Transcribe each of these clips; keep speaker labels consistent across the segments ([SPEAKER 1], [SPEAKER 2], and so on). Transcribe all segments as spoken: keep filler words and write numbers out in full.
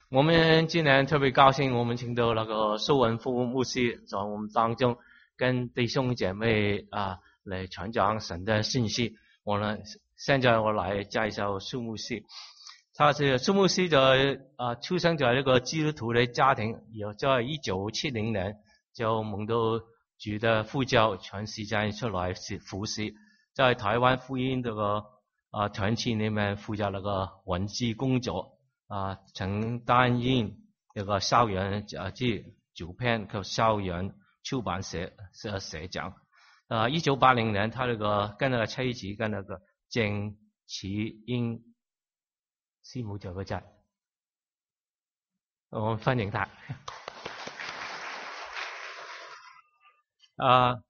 [SPEAKER 1] 我们今年特别高兴，我们请到那个苏文富牧师在我们当中，跟弟兄姐妹啊来传讲神的信息。我呢，现在我来介绍苏牧师。他是苏牧师在啊出生在一个基督徒的家庭，也在一九七零年就蒙到主的呼召，全时间出来服侍，在台湾福音这个啊团体里面负责那个文字工作。啊，曾担任一個校園雜誌主編及校園出版社社社長。啊，一九八零年，他那個跟那個妻子跟那個鄭啟英師母在嗰陣，我歡迎他。啊。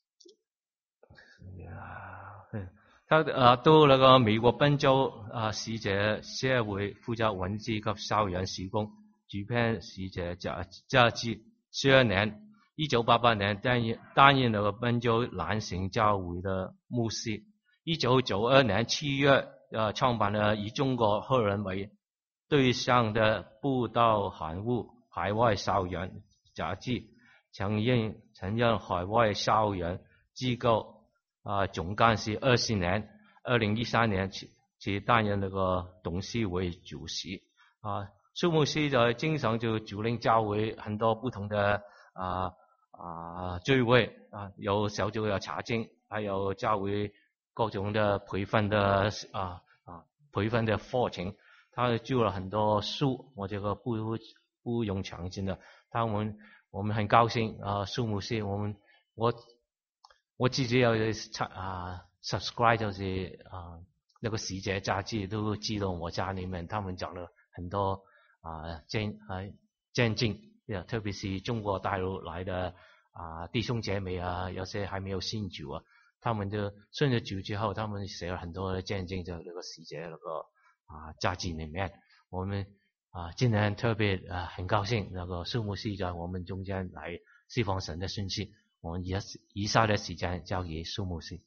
[SPEAKER 1] 他啊到那個美國賓州啊使者社會負責文字及校園事工，主編使者雜雜誌。十二年，一九八八年擔任擔任那個賓州蘭城教會的牧師。一九九二年七月，啊創辦了以中國黑人為對象的布道刊物海外校園雜誌，曾任曾任海外校園機構啊，總幹事二十年，二零一三年起起擔任那個董事會主席。啊，蘇牧師在經常就主領教會很多不同的啊啊聚會啊，有小組有查經，還有教會各種的培訓的啊啊培訓的課程。他做了很多書，我這個不不用詳盡的。他們我們很高興啊，蘇牧師，我們我。我自己有啊 subscribe 就是啊那個使者雜誌，都知道我家裏面他們講了很多啊見啊見證，特別是中國大陸來的啊弟兄姐妹啊，有些還沒有信主啊，他們就順着主之後，他們寫了很多的見證在那個使者那個啊雜誌裏面。我們啊今年特別啊很高興，那個蘇牧師在我們中間來釋放神的信息。我們以下的時間交給蘇牧師。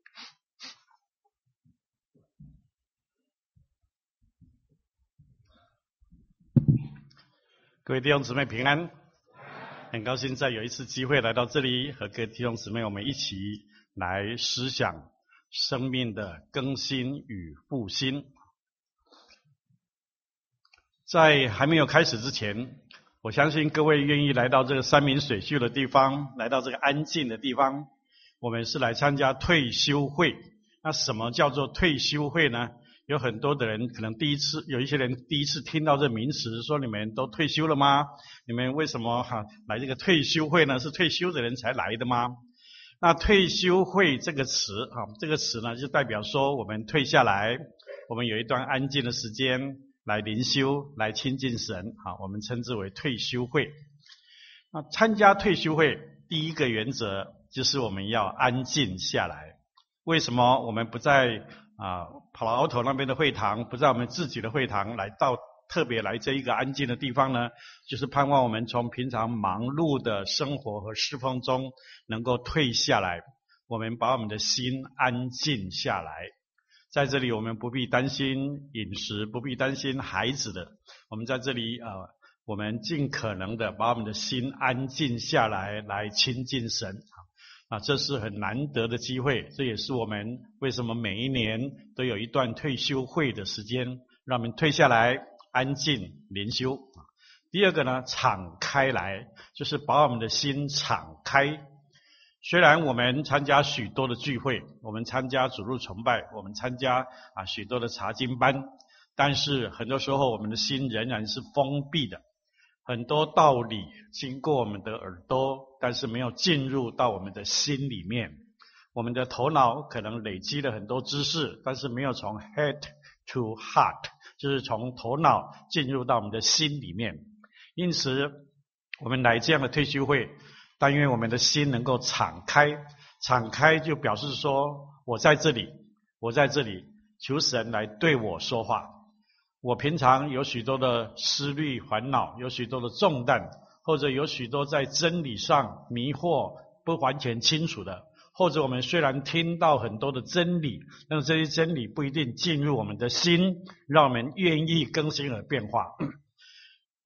[SPEAKER 2] 各位弟兄姊妹平安，很高興再有一次機會來到這裡，和各位弟兄姊妹我們一起來思想生命的更新與復興。在還沒有開始之前，我相信各位願意來到這個山明水秀的地方，來到這個安靜的地方，我們是來參加退休會。那什麼叫做退休會呢？有很多的人可能第一次，有一些人第一次聽到這名詞，說你們都退休了嗎？你們為什麼哈來這個退休會呢？是退休的人才來的嗎？那退休會這個詞哈，這個詞呢就代表說我們退下來，我們有一段安靜的時間來靈修，來親近神，好，我們稱之為退休會。那參加退休會，第一個原則就是我們要安靜下來。為什麼我們不在啊跑老頭那邊的會堂，不在我們自己的會堂來到特別來這一個安靜的地方呢？就是盼望我們從平常忙碌的生活和侍奉中能夠退下來，我們把我們的心安靜下來。在這裡我們不必擔心飲食，不必擔心孩子的，我們在這裡呃，我們盡可能的把我們的心安靜下來，來親近神啊，這是很難得的機會，這也是我們為什麼每一年都有一段退休會的時間，讓我們退下來安靜靈修。第二個呢，敞開來，就是把我們的心敞開。雖然我們參加許多的聚會，我們參加主日崇拜，我們參加啊許多的查經班，但是很多時候我們的心仍然是封閉的，很多道理經過我們的耳朵，但是沒有進入到我們的心裡面。我們的頭腦可能累積了很多知識，但是沒有從 head to heart， 就是從頭腦進入到我們的心裡面。因此我們來這樣的退休會，但願我們的心能夠敞開，敞開就表示說我在這裡，我在這裡，求神來對我說話。我平常有許多的思慮煩惱，有許多的重擔，或者有許多在真理上迷惑不完全清楚的，或者我們雖然聽到很多的真理，但是這些真理不一定進入我們的心，讓我們願意更新而變化。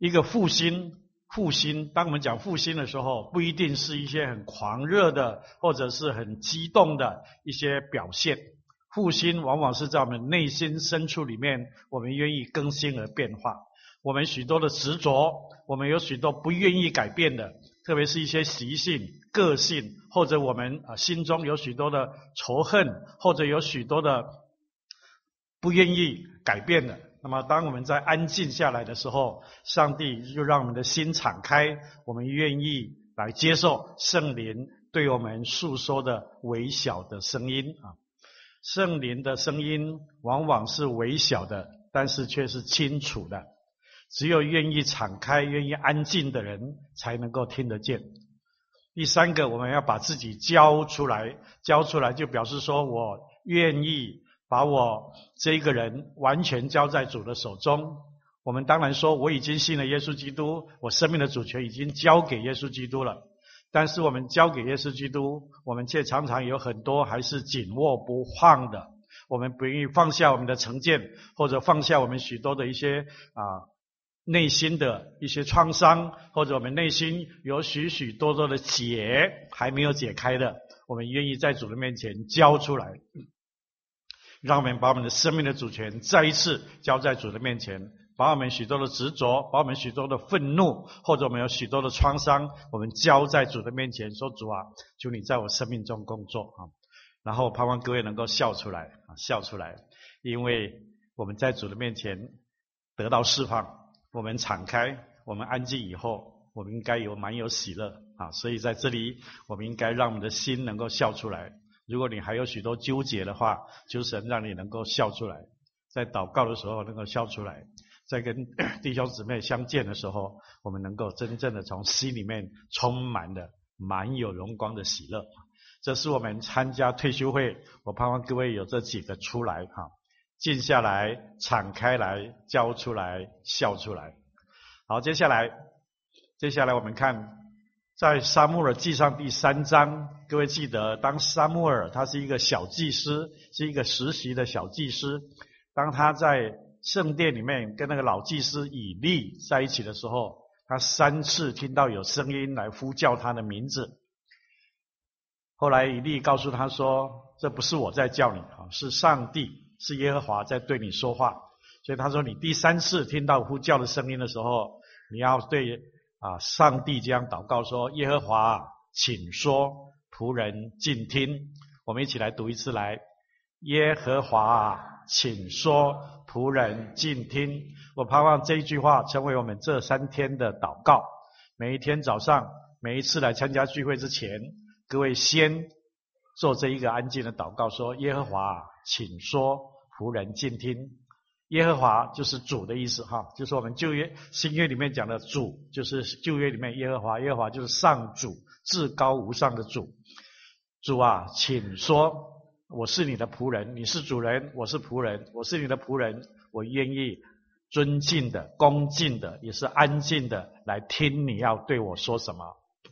[SPEAKER 2] 一个复兴，复兴，当我们讲复兴的时候，不一定是一些很狂热的，或者是很激动的一些表现。复兴往往是在我们内心深处里面，我们愿意更新而变化。我们许多的执着，我们有许多不愿意改变的，特别是一些习性、个性，或者我们啊心中有许多的仇恨，或者有许多的不愿意改变的。那么当我们在安静下来的时候，上帝就让我们的心敞开，我们愿意来接受圣灵对我们诉说的微小的声音啊。圣灵的声音往往是微小的，但是却是清楚的。只有愿意敞开、愿意安静的人才能够听得见。第三个，我们要把自己交出来，交出来就表示说我愿意把我这一个人完全交在主的手中。我们当然说我已经信了耶稣基督，我生命的主权已经交给耶稣基督了。但是我们交给耶稣基督，我们却常常有很多还是紧握不放的。我们不愿意放下我们的成见，或者放下我们许多的一些啊内心的一些创伤，或者我们内心有许许多多的结还没有解开的，我们愿意在主的面前交出来，让我们把我们的生命的主权再一次交在主的面前，把我们许多的执着，把我们许多的愤怒，或者我们有许多的创伤，我们交在主的面前，说主啊，求你在我生命中工作啊！然后盼望各位能够笑出来啊，笑出来，因为我们在主的面前得到释放。我们敞开，我们安静以后，我们应该有蛮有喜乐啊！所以在这里，我们应该让我们的心能够笑出来。如果你还有许多纠结的话，求神让你能够笑出来，在祷告的时候能够笑出来，在跟弟兄姊妹相见的时候，我们能够真正的从心里面充满了满有荣光的喜乐。这是我们参加退休会，我盼望各位有这几个出来哈。静下来，敞开来，交出来，笑出来。好，接下来，接下来我们看，在撒母耳记上第三章，各位记得，当撒母耳他是一个小祭司，是一个实习的小祭司，当他在圣殿里面跟那个老祭司以利在一起的时候，他三次听到有声音来呼叫他的名字。后来以利告诉他说，这不是我在叫你，是上帝，是耶和华在对你说话。所以他说，你第三次听到呼叫的声音的时候，你要对啊上帝这样祷告说，耶和华请说，仆人静听。我们一起来读一次来，耶和华请说，仆人静听。我盼望这一句话成为我们这三天的祷告。每一天早上，每一次来参加聚会之前，各位先做这一个安静的祷告，说耶和华请说，仆人静听。耶和华就是主的意思哈，就是我们旧约新约里面讲的主，就是旧约里面耶和华，耶和华就是上主，至高无上的主。主啊，请说，我是你的仆人，你是主人，我是仆人，我是你的仆人，我愿意尊敬的、恭敬的，也是安静的来听你要对我说什么。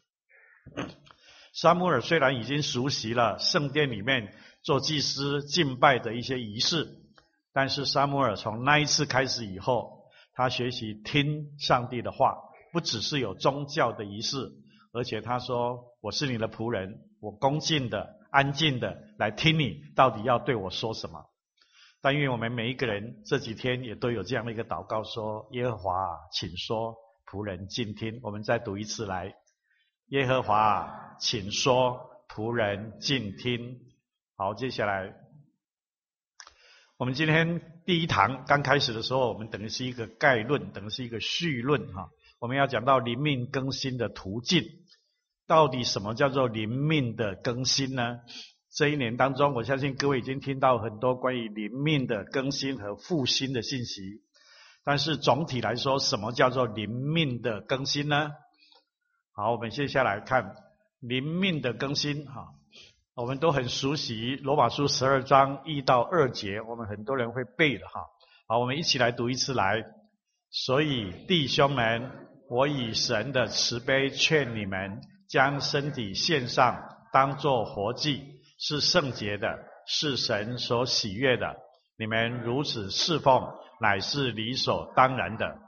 [SPEAKER 2] 撒母耳虽然已经熟悉了圣殿里面做祭司敬拜的一些仪式，但是撒母耳从那一次开始以后，他学习听上帝的话，不只是有宗教的仪式，而且他说，我是你的仆人，我恭敬的、安静的来听你到底要对我说什么。但愿我们每一个人这几天也都有这样的一个祷告，说耶和华请说，仆人静听。我们再读一次来，耶和华请说，仆人静听。好，接下来我们今天第一堂刚开始的时候，我们等于是一个概论，等于是一个序论哈。我们要讲到灵命更新的途径，到底什么叫做灵命的更新呢？这一年当中，我相信各位已经听到很多关于灵命的更新和复兴的信息，但是总体来说，什么叫做灵命的更新呢？好，我们接下来看灵命的更新哈。我们都很熟悉罗马书十二章一到二节，我们很多人会背的哈。好，我们一起来读一次来。所以弟兄们，我以神的慈悲劝你们，将身体献上，当作活祭，是圣洁的，是神所喜悦的。你们如此侍奉，乃是理所当然的。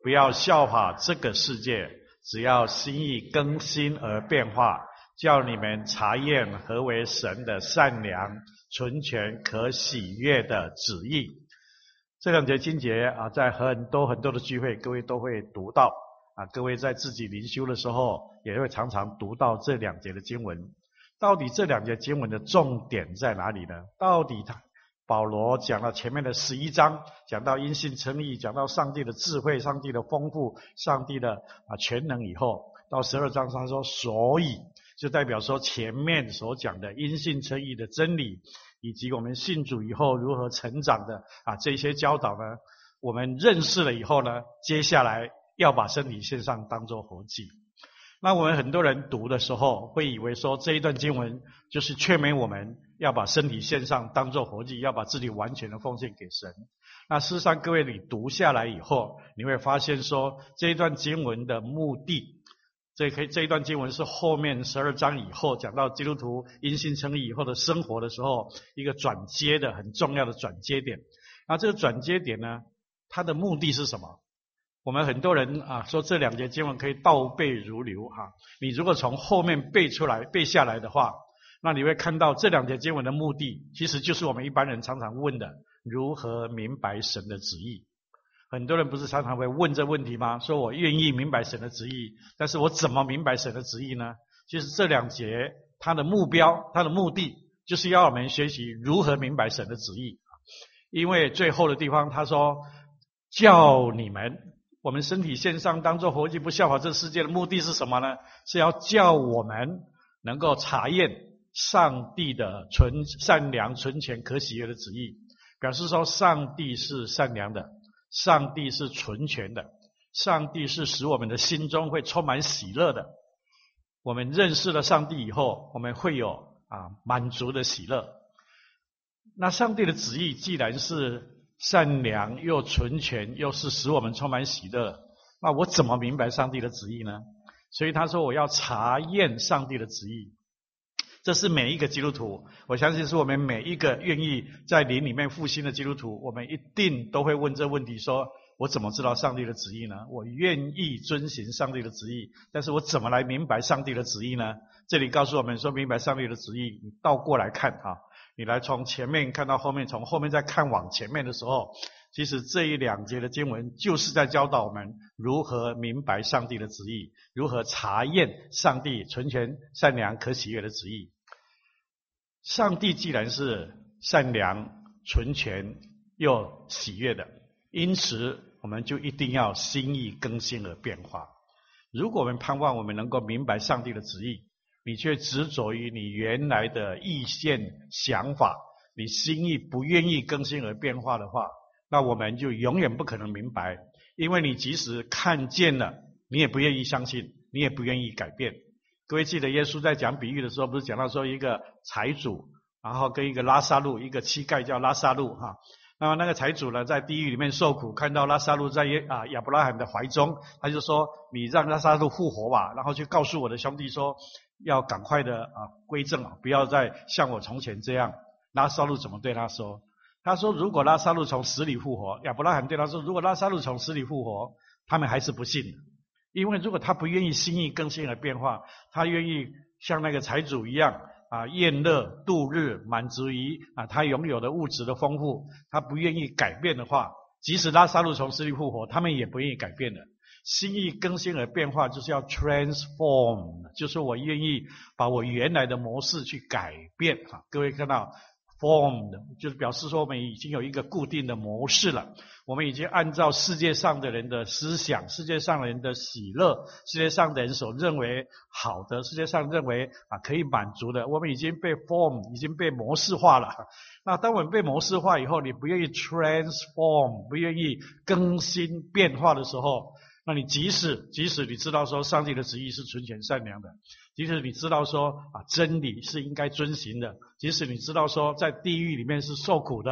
[SPEAKER 2] 不要效法这个世界，只要心意更新而变化，叫你们察验何为神的善良、纯全、可喜悦的旨意。这两节经节啊，在很多很多的聚会，各位都会读到啊。各位在自己灵修的时候，也会常常读到这两节的经文。到底这两节经文的重点在哪里呢？到底他保罗讲了前面的十一章，讲到因信称义，讲到上帝的智慧、上帝的丰富、上帝的啊全能以后，到十二章他说，所以就代表说前面所讲的因信称义的真理，以及我们信主以后如何成长的啊这些教导呢，我们认识了以后呢，接下来要把身体献上当作活祭。那我们很多人读的时候会以为说这一段经文就是劝勉我们要把身体献上当作活祭，要把自己完全的奉献给神。那事实上各位你读下来以后，你会发现说这一段经文的目的，这可以这一段经文是后面十二章以后讲到基督徒因信称义以后的生活的时候一个转接的很重要的转接点。那这个转接点呢，它的目的是什么？我们很多人啊说这两节经文可以倒背如流哈、啊，你如果从后面背出来背下来的话，那你会看到这两节经文的目的其实就是我们一般人常常问的，如何明白神的旨意。很多人不是常常会问这问题吗？说我愿意明白神的旨意，但是我怎么明白神的旨意呢？其实这两节它的目标，它的目的就是要我们学习如何明白神的旨意。因为最后的地方他说，叫你们我们身体献上当作活祭，不效法这世界的目的是什么呢？是要叫我们能够查验上帝的纯善良、纯全、可喜悦的旨意，表示说上帝是善良的，上帝是纯全的，上帝是使我们的心中会充满喜乐的。我们认识了上帝以后，我们会有啊满足的喜乐。那上帝的旨意既然是善良又纯全，又是使我们充满喜乐，那我怎么明白上帝的旨意呢？所以他说我要查验上帝的旨意。这是每一个基督徒，我相信是我们每一个愿意在灵里面复兴的基督徒，我们一定都会问这问题，说我怎么知道上帝的旨意呢？我愿意遵行上帝的旨意，但是我怎么来明白上帝的旨意呢？这里告诉我们说，明白上帝的旨意，你倒过来看啊，你来从前面看到后面，从后面再看往前面的时候，其实这一两节的经文就是在教导我们如何明白上帝的旨意，如何查验上帝纯全、善良、可喜悦的旨意。上帝既然是善良、纯全又喜悦的，因此我们就一定要心意更新而变化。如果我们盼望我们能够明白上帝的旨意，你却执着于你原来的意见想法，你心意不愿意更新而变化的话，那我们就永远不可能明白。因为你即使看见了，你也不愿意相信，你也不愿意改变。各位记得耶稣在讲比喻的时候，不是讲到说一个财主，然后跟一个拉撒路，一个乞丐叫拉撒路哈。那么那个财主呢，在地狱里面受苦，看到拉撒路在啊亚伯拉罕的怀中，他就说：“你让拉撒路复活吧，然后去告诉我的兄弟说，要赶快的啊归正啊，不要再像我从前这样。”拉撒路怎么对他说？他说：“如果拉撒路从死里复活，亚伯拉罕对他说，如果拉撒路从死里复活，他们还是不信的。因为如果他不愿意心意更新而变化，他愿意像那个财主一样啊，宴乐度日，满足于啊他拥有的物质的丰富，他不愿意改变的话，即使拉撒路从死里复活，他们也不愿意改变的。心意更新而变化，就是要 transform， 就是我愿意把我原来的模式去改变哈。各位看到 formed， 就是表示说我们已经有一个固定的模式了。我们已经按照世界上的人的思想，世界上的人的喜乐，世界上的人所认为好的，世界上认为啊可以满足的，我们已经被 form， 已经被模式化了。那当我们被模式化以后，你不愿意 transform， 不愿意更新变化的时候，那你即使即使你知道说上帝的旨意是纯全善良的，即使你知道说啊真理是应该遵行的，即使你知道说在地狱里面是受苦的，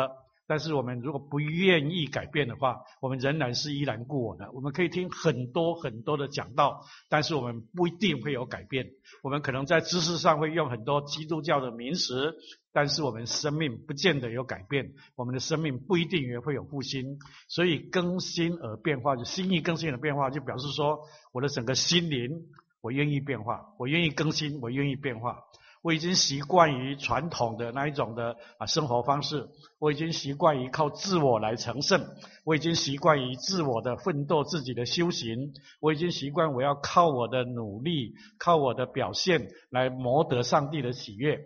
[SPEAKER 2] 但是我们如果不愿意改变的话，我们仍然是依然故我的。我们可以听很多很多的讲道，但是我们不一定会有改变。我们可能在知识上会用很多基督教的名词，但是我们生命不见得有改变，我们的生命不一定也会有复兴。所以更新而变化，就心意更新而变化，就表示说我的整个心灵我愿意变化，我愿意更新，我愿意变化。我已经习惯于传统的那一种的啊生活方式，我已经习惯于靠自我来成圣，我已经习惯于自我的奋斗，自己的修行，我已经习惯我要靠我的努力，靠我的表现来谋得上帝的喜悦。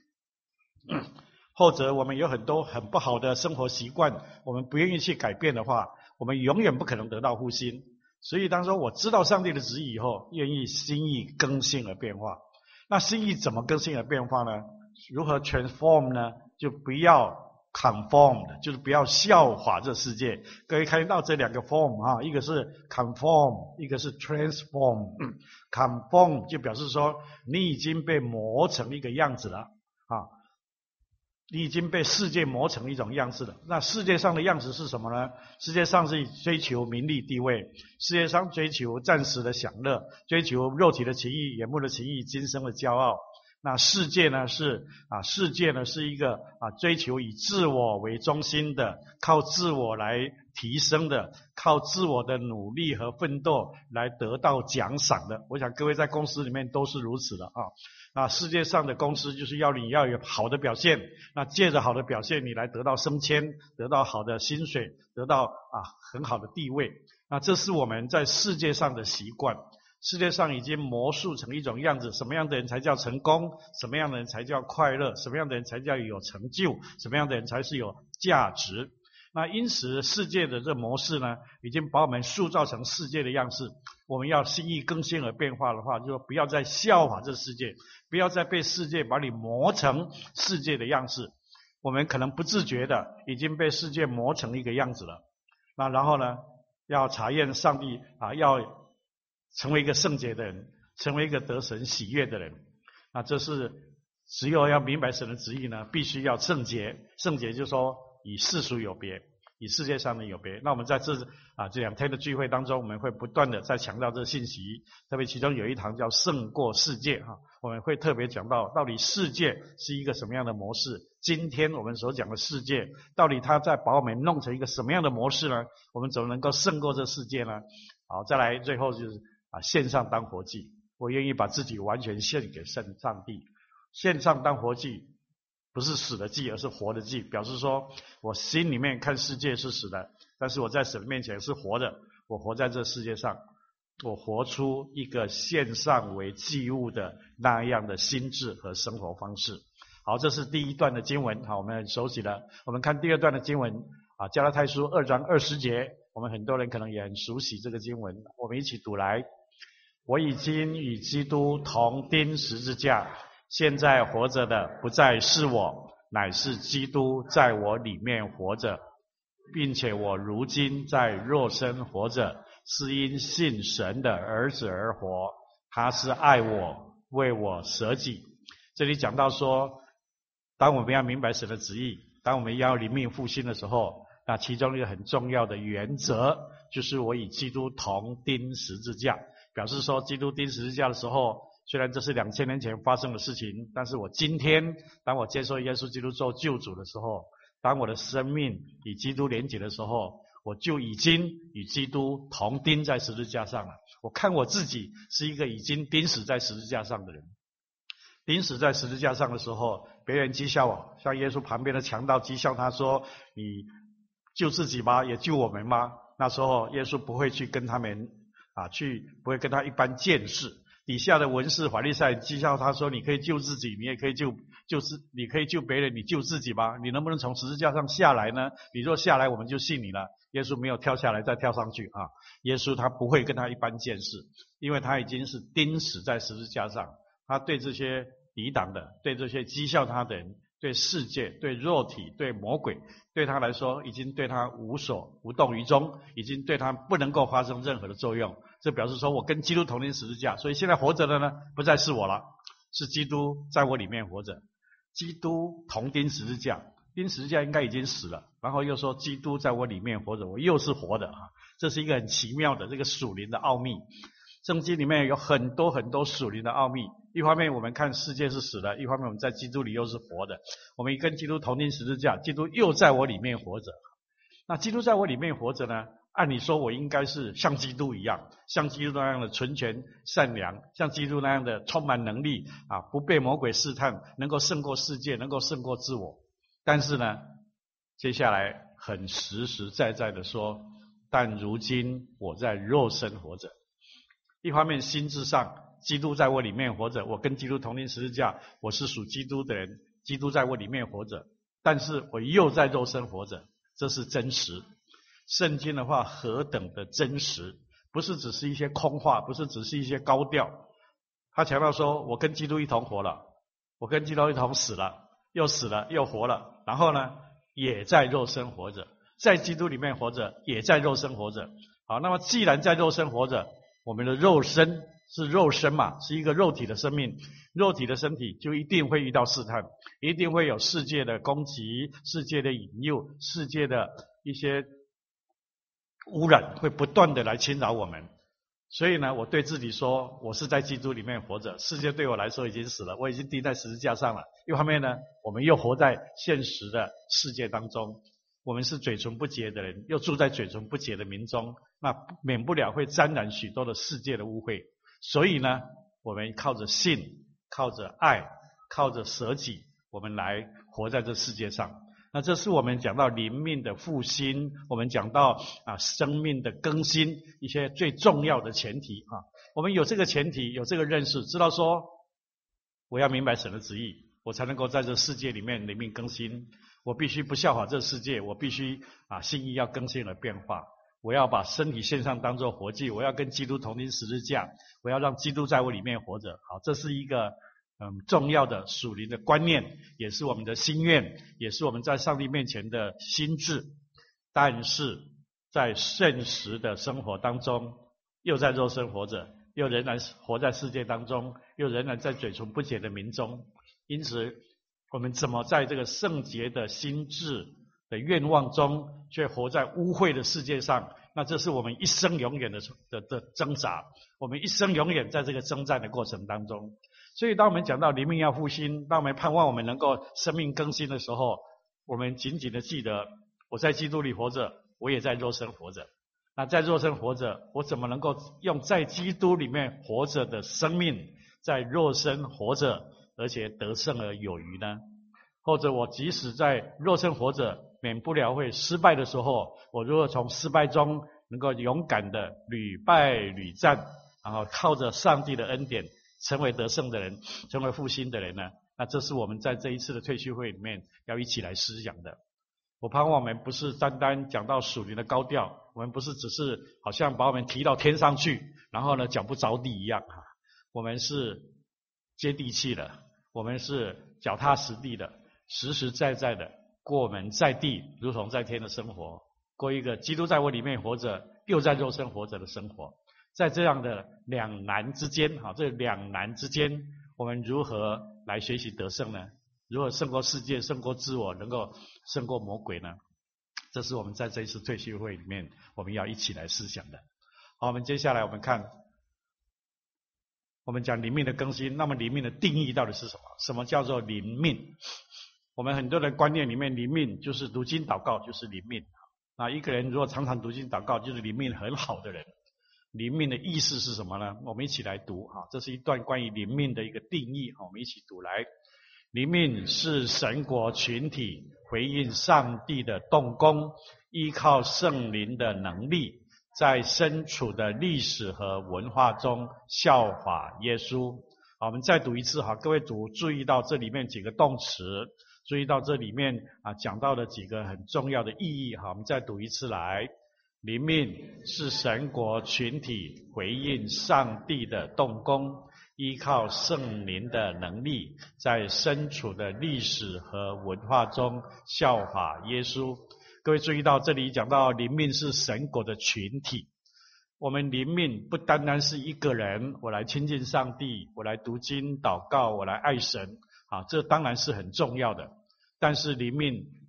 [SPEAKER 2] 或者我们有很多很不好的生活习惯，我们不愿意去改变的话，我们永远不可能得到复兴。所以当说我知道上帝的旨意以后，愿意心意更新而变化。那心意怎么更新而变化呢？如何 transform 呢？就不要 conform， 就是不要效法这世界。各位看到这两个 form 啊，一个是 conform， 一个是 transform。conform 就表示说你已经被磨成一个样子了啊，你已经被世界磨成一种样子了。那世界上的样子是什么呢？世界上是追求名利地位，世界上追求暂时的享乐，追求肉体的情欲、眼目的情欲、今生的骄傲。那世界呢是啊，世界呢是一个啊追求以自我为中心的，靠自我来提升的，靠自我的努力和奋斗来得到奖赏的。我想各位在公司里面都是如此的啊。那世界上的公司就是要你要有好的表现，那借着好的表现你来得到升迁，得到好的薪水，得到啊很好的地位。那这是我们在世界上的习惯。世界上已经磨塑成一种样子，什么样的人才叫成功，什么样的人才叫快乐，什么样的人才叫有成就，什么样的人才是有价值。那因此世界的这模式呢，已经把我们塑造成世界的样式。我们要心意更新而变化的话，就说不要再效法这世界，不要再被世界把你磨成世界的样式。我们可能不自觉的已经被世界磨成一个样子了。那然后呢，要查验上帝啊，要成为一个圣洁的人，成为一个得神喜悦的人。那这是只有要明白神的旨意呢，必须要圣洁。圣洁就是说与世俗有别，与世界上的有别。那我们在这啊这两天的聚会当中，我们会不断的在强调这个信息，特别其中有一堂叫胜过世界哈，我们会特别讲到到底世界是一个什么样的模式。今天我们所讲的世界，到底它在把我们弄成一个什么样的模式呢？我们怎么能够胜过这世界呢？好，再来最后就是啊献上当活祭，我愿意把自己完全献给圣上帝。献上当活祭不是死的祭，而是活的祭，表示说我心里面看世界是死的，但是我在神面前是活的。我活在这世界上，我活出一个献上为祭物的那样的心智和生活方式。好，这是第一段的经文，好，我们很熟悉了。我们看第二段的经文啊，加拉太书二章二十节，我们很多人可能也很熟悉这个经文，我们一起读来。我已经与基督同钉十字架，现在活着的不再是我，乃是基督在我里面活着，并且我如今在肉身活着，是因信神的儿子而活，他是爱我，为我舍己。这里讲到说，当我们要明白神的旨意，当我们要灵命复兴的时候，那其中一个很重要的原则就是我与基督同钉十字架，表示说基督钉十字架的时候，虽然这是两千年前发生的事情，但是我今天当我接受耶稣基督做救主的时候，当我的生命与基督连结的时候，我就已经与基督同钉在十字架上了。我看我自己是一个已经钉死在十字架上的人。钉死在十字架上的时候，别人讥笑我，像耶稣旁边的强盗讥笑他说，你救自己吗？也救我们吗？那时候耶稣不会去跟他们啊，去不会跟他一般见识。底下的文士法利赛人讥笑他说，你可以救自己，你也可以救救自你可以救别人，你救自己吗？你能不能从十字架上下来呢？你若下来，我们就信你了。耶稣没有跳下来再跳上去啊，耶稣他不会跟他一般见识，因为他已经是钉死在十字架上。他对这些抵挡的，对这些讥笑他的人，对世界，对肉体，对魔鬼，对他来说已经对他无所无动于衷，已经对他不能够发生任何的作用。这表示说我跟基督同钉十字架，所以现在活着的呢，不再是我了，是基督在我里面活着。基督同钉十字架， 钉十字架应该已经死了，然后又说基督在我里面活着，我又是活的啊！这是一个很奇妙的这个属灵的奥秘。圣经里面有很多很多属灵的奥秘。一方面我们看世界是死的，一方面我们在基督里又是活的。我们跟基督同钉十字架，基督又在我里面活着。那基督在我里面活着呢？按理说我应该是像基督一样，像基督那样的纯全善良，像基督那样的充满能力啊，不被魔鬼试探，能够胜过世界，能够胜过自我。但是呢，接下来很实实在在的说，但如今我在肉身活着。一方面心智上，基督在我里面活着，我跟基督同钉十字架，我是属基督的人，基督在我里面活着，但是我又在肉身活着，这是真实。圣经的话何等的真实，不是只是一些空话，不是只是一些高调。他强调说，我跟基督一同活了，我跟基督一同死了，又死了又活了，然后呢也在肉身活着，在基督里面活着，也在肉身活着。好，那么既然在肉身活着，我们的肉身是肉身嘛，是一个肉体的生命，肉体的身体就一定会遇到试探，一定会有世界的攻击，世界的引诱，世界的一些污染会不断的来侵扰我们。所以呢，我对自己说，我是在基督里面活着，世界对我来说已经死了，我已经钉在十字架上了。一方面呢，我们又活在现实的世界当中，我们是嘴唇不洁的人，又住在嘴唇不洁的民中，那免不了会沾染许多的世界的污秽。所以呢，我们靠着信，靠着爱，靠着舍己，我们来活在这世界上。那这是我们讲到灵命的复兴，我们讲到啊生命的更新一些最重要的前提啊。我们有这个前提，有这个认识，知道说我要明白神的旨意，我才能够在这世界里面灵命更新。我必须不效法这世界，我必须啊心意要更新而变化。我要把身体献上当作活祭，我要跟基督同钉十字架，我要让基督在我里面活着。好，这是一个嗯重要的属灵的观念，也是我们的心愿，也是我们在上帝面前的心志。但是在现实的生活当中，又在肉身活着，又仍然活在世界当中，又仍然在嘴唇不洁的民中。因此我们怎么在这个圣洁的心志的愿望中，却活在污秽的世界上？那这是我们一生永远的的的挣扎，我们一生永远在这个征战的过程当中。所以当我们讲到灵命要复兴，当我们盼望我们能够生命更新的时候，我们紧紧的记得，我在基督里活着，我也在肉身活着。那在肉身活着，我怎么能够用在基督里面活着的生命，在肉身活着，而且得胜而有余呢？或者我即使在肉身活着，免不了会失败的时候，我如果从失败中能够勇敢的屡败屡战，然后靠着上帝的恩典成为得胜的人，成为复兴的人呢？那这是我们在这一次的退休会里面要一起来思想的。我盼望我们不是单单讲到属灵的高调，我们不是只是好像把我们提到天上去，然后呢脚不着地一样。我们是接地气的，我们是脚踏实地的，实实在在的过我们在地如同在天的生活，过一个基督在我里面活着，又在肉身活着的生活。在这样的两难之间，哈，这两难之间，我们如何来学习得胜呢？如何胜过世界，胜过自我，能够胜过魔鬼呢？这是我们在这一次退休会里面我们要一起来思想的。好，我们接下来我们看，我们讲灵命的更新，那么灵命的定义到底是什么？什么叫做灵命？我们很多人观念里面，灵命就是读经祷告就是灵命。那一个人如果常常读经祷告，就是灵命很好的人。灵命的意思是什么呢？我们一起来读哈，这是一段关于灵命的一个定义哈，我们一起读来。灵命是神国群体回应上帝的动工，依靠圣灵的能力，在身处的历史和文化中效法耶稣。好，我们再读一次哈，各位读注意到这里面几个动词，注意到这里面啊讲到的几个很重要的意义哈，我们再读一次来。灵命是神国群体回应上帝的动工，依靠圣灵的能力，在身处的历史和文化中效法耶稣。各位注意到这里讲到灵命是神国的群体，我们灵命不单单是一个人，我来亲近上帝，我来读经祷告，我来爱神啊，这当然是很重要的。但是灵命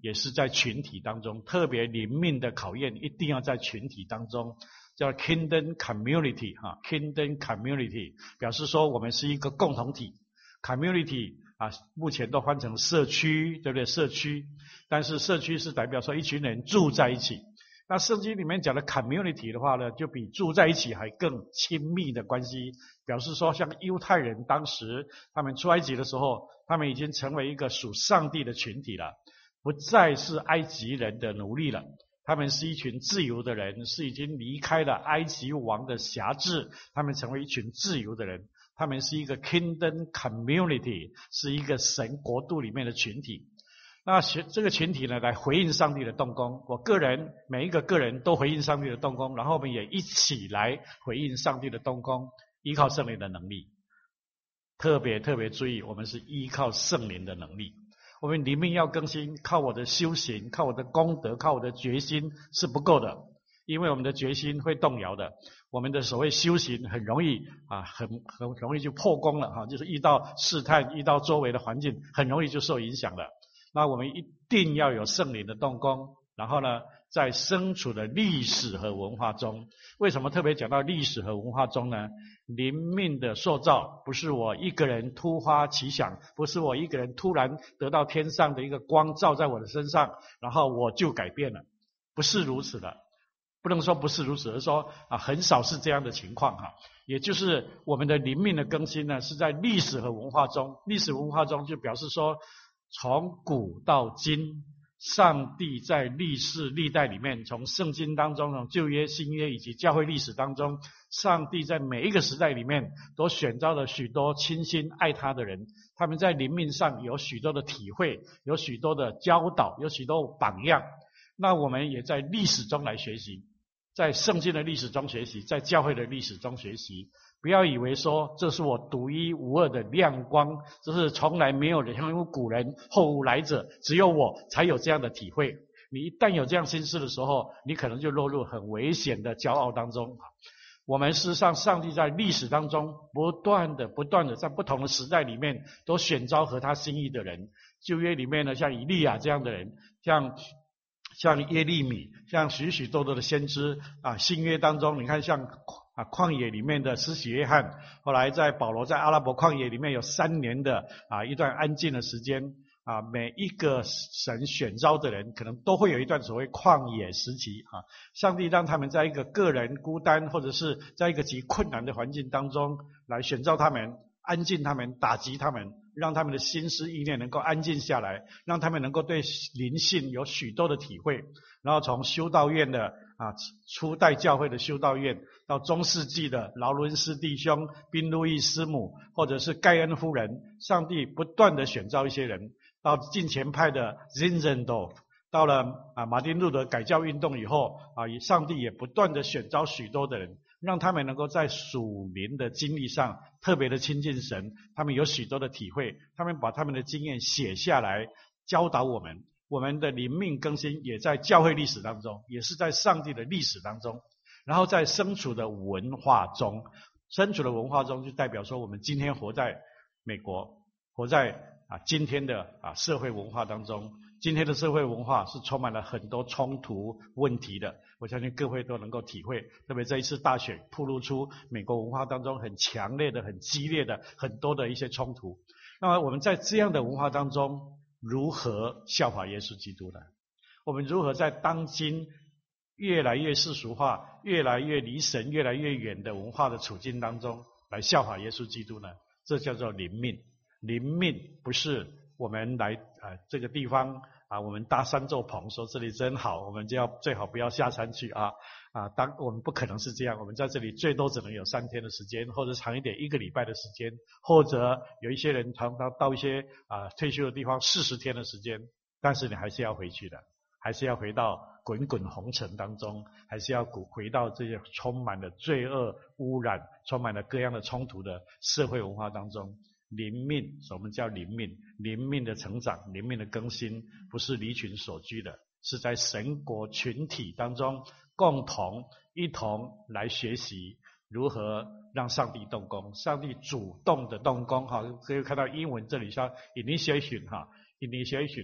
[SPEAKER 2] 也是在群体当中，特别灵命的考验一定要在群体当中，叫 Kingdom Community 哈 ，Kingdom Community 表示说我们是一个共同体 ，Community 啊，目前都翻成社区，对不对？社区，但是社区是代表说一群人住在一起。那圣经里面讲的 community 的话呢，就比住在一起还更亲密的关系，表示说像犹太人当时他们出埃及的时候，他们已经成为一个属上帝的群体了，不再是埃及人的奴隶了，他们是一群自由的人，是已经离开了埃及王的辖制，他们成为一群自由的人，他们是一个 kingdom community， 是一个神国度里面的群体。那这个群体呢，来回应上帝的动工。我个人每一个个人都回应上帝的动工，然后我们也一起来回应上帝的动工，依靠圣灵的能力。特别特别注意，我们是依靠圣灵的能力。我们灵命要更新，靠我的修行，靠我的功德，靠我的决心是不够的，因为我们的决心会动摇的。我们的所谓修行很容易啊，很很容易就破功了哈，就是遇到试探，遇到周围的环境，很容易就受影响了。那我们一定要有圣灵的动工，然后呢，在身处的历史和文化中，为什么特别讲到历史和文化中呢？灵命的塑造不是我一个人突发奇想，不是我一个人突然得到天上的一个光照在我的身上，然后我就改变了，不是如此的。不能说不是如此，而是说啊，很少是这样的情况哈。也就是我们的灵命的更新呢，是在历史和文化中，历史文化中就表示说，从古到今，上帝在历世历代里面，从圣经当中，从旧约、新约以及教会历史当中，上帝在每一个时代里面都选召了许多倾心爱他的人，他们在灵命上有许多的体会，有许多的教导，有许多榜样。那我们也在历史中来学习，在圣经的历史中学习，在教会的历史中学习。不要以为说这是我独一无二的亮光，这是从来没有人，像古人后无来者，只有我才有这样的体会。你一旦有这样心思的时候，你可能就落入很危险的骄傲当中。我们事实上，上帝在历史当中不断的、不断的在不同的时代里面，都选召合他心意的人。旧约里面呢，像以利亚这样的人，像像耶利米，像许许多多的先知啊。新约当中，你看像啊旷野里面的施洗约翰，后来在保罗在阿拉伯旷野里面有三年的啊一段安静的时间啊。每一个神选召的人，可能都会有一段所谓旷野时期啊。上帝让他们在一个个人孤单，或者是在一个极困难的环境当中来选召他们，安静他们，打击他们，让他们的心思意念能够安静下来，让他们能够对灵性有许多的体会。然后从修道院的啊初代教会的修道院，到中世纪的劳伦斯弟兄、宾路易师母，或者是盖恩夫人，上帝不断的选召一些人。到近前派的 Zinzendorf， 到了啊马丁路德改教运动以后啊，上帝也不断的选召许多的人，让他们能够在属灵的经历上特别的亲近神，他们有许多的体会，他们把他们的经验写下来教导我们。我们的灵命更新也在教会历史当中，也是在上帝的历史当中，然后在身处的文化中，身处的文化中就代表说我们今天活在美国，活在啊今天的啊社会文化当中。今天的社会文化是充满了很多冲突问题的，我相信各位都能够体会。特别这一次大选暴露出美国文化当中很强烈的、很激烈的很多的一些冲突。那么我们在这样的文化当中，如何效法耶稣基督呢？我们如何在当今越来越世俗化、越来越离神越来越远的文化的处境当中来效法耶稣基督呢？这叫做灵命。灵命不是我们来啊这个地方啊，我们搭三座棚说这里真好，我们就要最好不要下山去啊啊！当我们不可能是这样，我们在这里最多只能有三天的时间，或者长一点一个礼拜的时间，或者有一些人常常到一些啊退休的地方四十天的时间，但是你还是要回去的，还是要回到滚滚红尘当中，还是要回到这些充满了罪恶污染、充满了各样的冲突的社会文化当中。灵命，我们叫灵命，灵命的成长，灵命的更新，不是离群所居的，是在神国群体当中共同一同来学习如何让上帝动工，上帝主动的动工哈，可以看到英文这里像 initiation 哈 ，initiation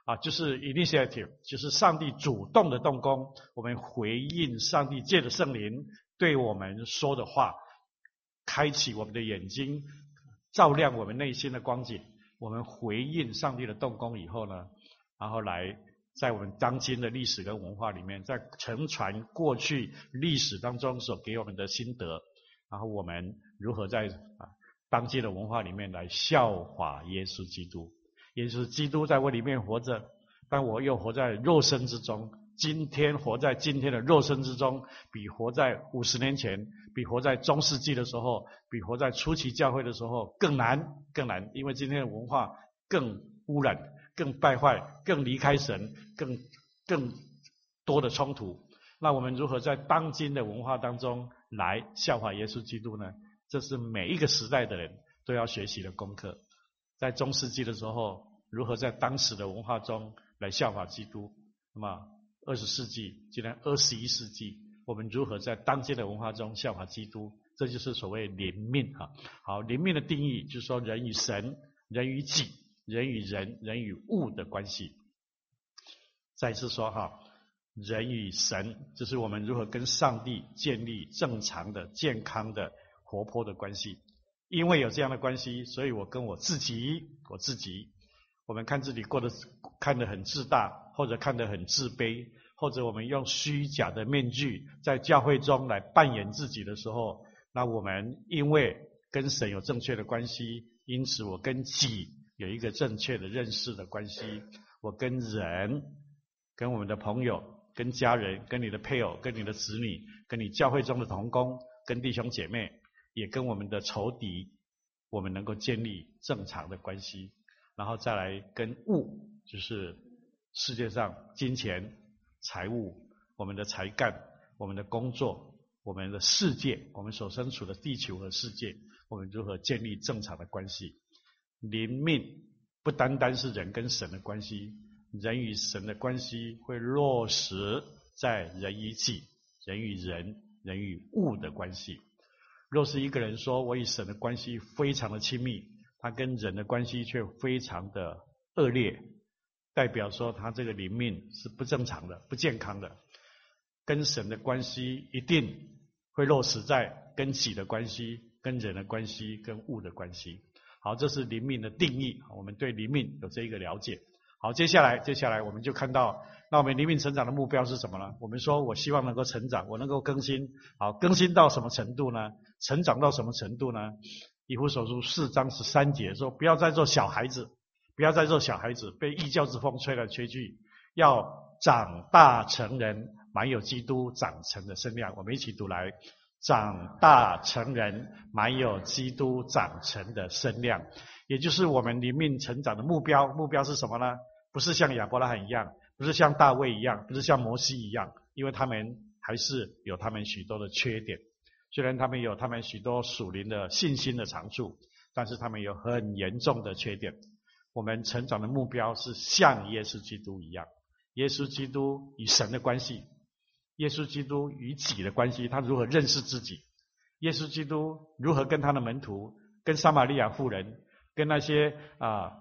[SPEAKER 2] 啊，就是 initiative， 就是上帝主动的动工，我们回应上帝借着圣灵对我们说的话，开启我们的眼睛，照亮我们内心的光景。我们回应上帝的动工以后呢，然后来在我们当今的历史跟文化里面，在承传过去历史当中所给我们的心得，然后我们如何在啊当今的文化里面来效法耶稣基督。耶稣基督在我里面活着，但我又活在肉身之中。今天活在今天的肉身之中，比活在五十年前，比活在中世纪的时候，比活在初期教会的时候更难，更难。因为今天的文化更污染、更败坏、更离开神、更更多的冲突。那我们如何在当今的文化当中来效法耶稣基督呢？这是每一个时代的人都要学习的功课。在中世纪的时候，如何在当时的文化中来效法基督？那么二十世纪，今天二十一世纪，我们如何在当今的文化中效法基督？这就是所谓灵命啊。好，灵命的定义就是说人与神、人与己、人与人、人与物的关系。再一次说哈，人与神就是我们如何跟上帝建立正常的、健康的、活泼的关系。因为有这样的关系，所以我跟我自己，我自己，我们看自己过得看得很自大，或者看得很自卑，或者我们用虚假的面具在教会中来扮演自己的时候，那我们因为跟神有正确的关系，因此我跟己有一个正确的认识的关系，我跟人、跟我们的朋友、跟家人、跟你的配偶、跟你的子女、跟你教会中的同工、跟弟兄姐妹，也跟我们的仇敌，我们能够建立正常的关系。然后再来跟物，就是世界上金钱、财务、我们的才干、我们的工作、我们的世界，我们所身处的地球和世界，我们如何建立正常的关系。灵命不单单是人跟神的关系，人与神的关系会落实在人与己、人与人、人与物的关系。若是一个人说我与神的关系非常的亲密，他跟人的关系却非常的恶劣，代表说他这个灵命是不正常的、不健康的。跟神的关系一定会落实在跟己的关系、跟人的关系、跟物的关系。好，这是灵命的定义，我们对灵命有这一个了解。好，接下来接下来我们就看到，那我们灵命成长的目标是什么呢？我们说我希望能够成长，我能够更新。好，更新到什么程度呢？成长到什么程度呢？以弗所书四章十三节说，不要再做小孩子，不要再做小孩子，被异教之风吹来吹去，要长大成人，满有基督长成的身量。我们一起读来，长大成人，满有基督长成的身量。也就是我们灵命成长的目标。目标是什么呢？不是像亚伯拉罕一样，不是像大卫一样，不是像摩西一样，因为他们还是有他们许多的缺点。虽然他们有他们许多属灵的信心的长处，但是他们有很严重的缺点。我们成长的目标是像耶稣基督一样，耶稣基督与神的关系，耶稣基督与己的关系，他如何认识自己，耶稣基督如何跟他的门徒，跟撒玛利亚妇人，跟那些啊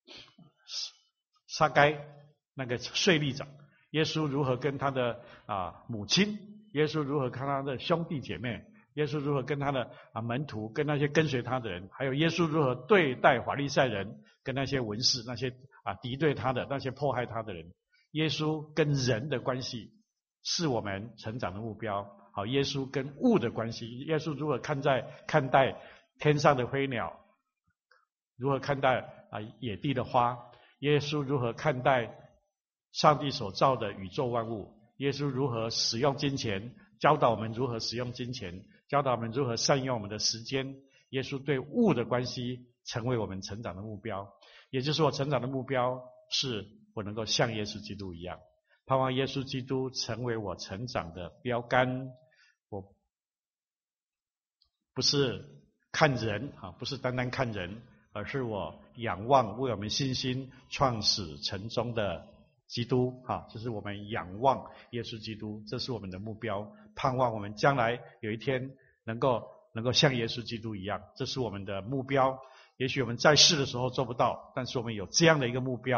[SPEAKER 2] 撒该那个税吏长，耶稣如何跟他的啊母亲，耶稣如何跟他的兄弟姐妹，耶稣如何跟他的啊门徒，跟那些跟随他的人，还有耶稣如何对待法利赛人，跟那些文士，那些啊敌对他的，那些迫害他的人。耶稣跟人的关系是我们成长的目标。好，耶稣跟物的关系，耶稣如何看待看待天上的飞鸟，如何看待啊野地的花，耶稣如何看待上帝所造的宇宙万物，耶稣如何使用金钱，教导我们如何使用金钱，教导我们如何善用我们的时间。耶稣对物的关系成为我们成长的目标。也就是我成长的目标是我能够像耶稣基督一样，盼望耶稣基督成为我成长的标杆。我不是看人啊，不是单单看人，而是我仰望为我们信心创始成终的基督啊，就是我们仰望耶稣基督，这是我们的目标，盼望我们将来有一天能够能够像耶稣基督一样，这是我们的目标。也许我们在世的时候做不到，但是我们有这样的一个目标，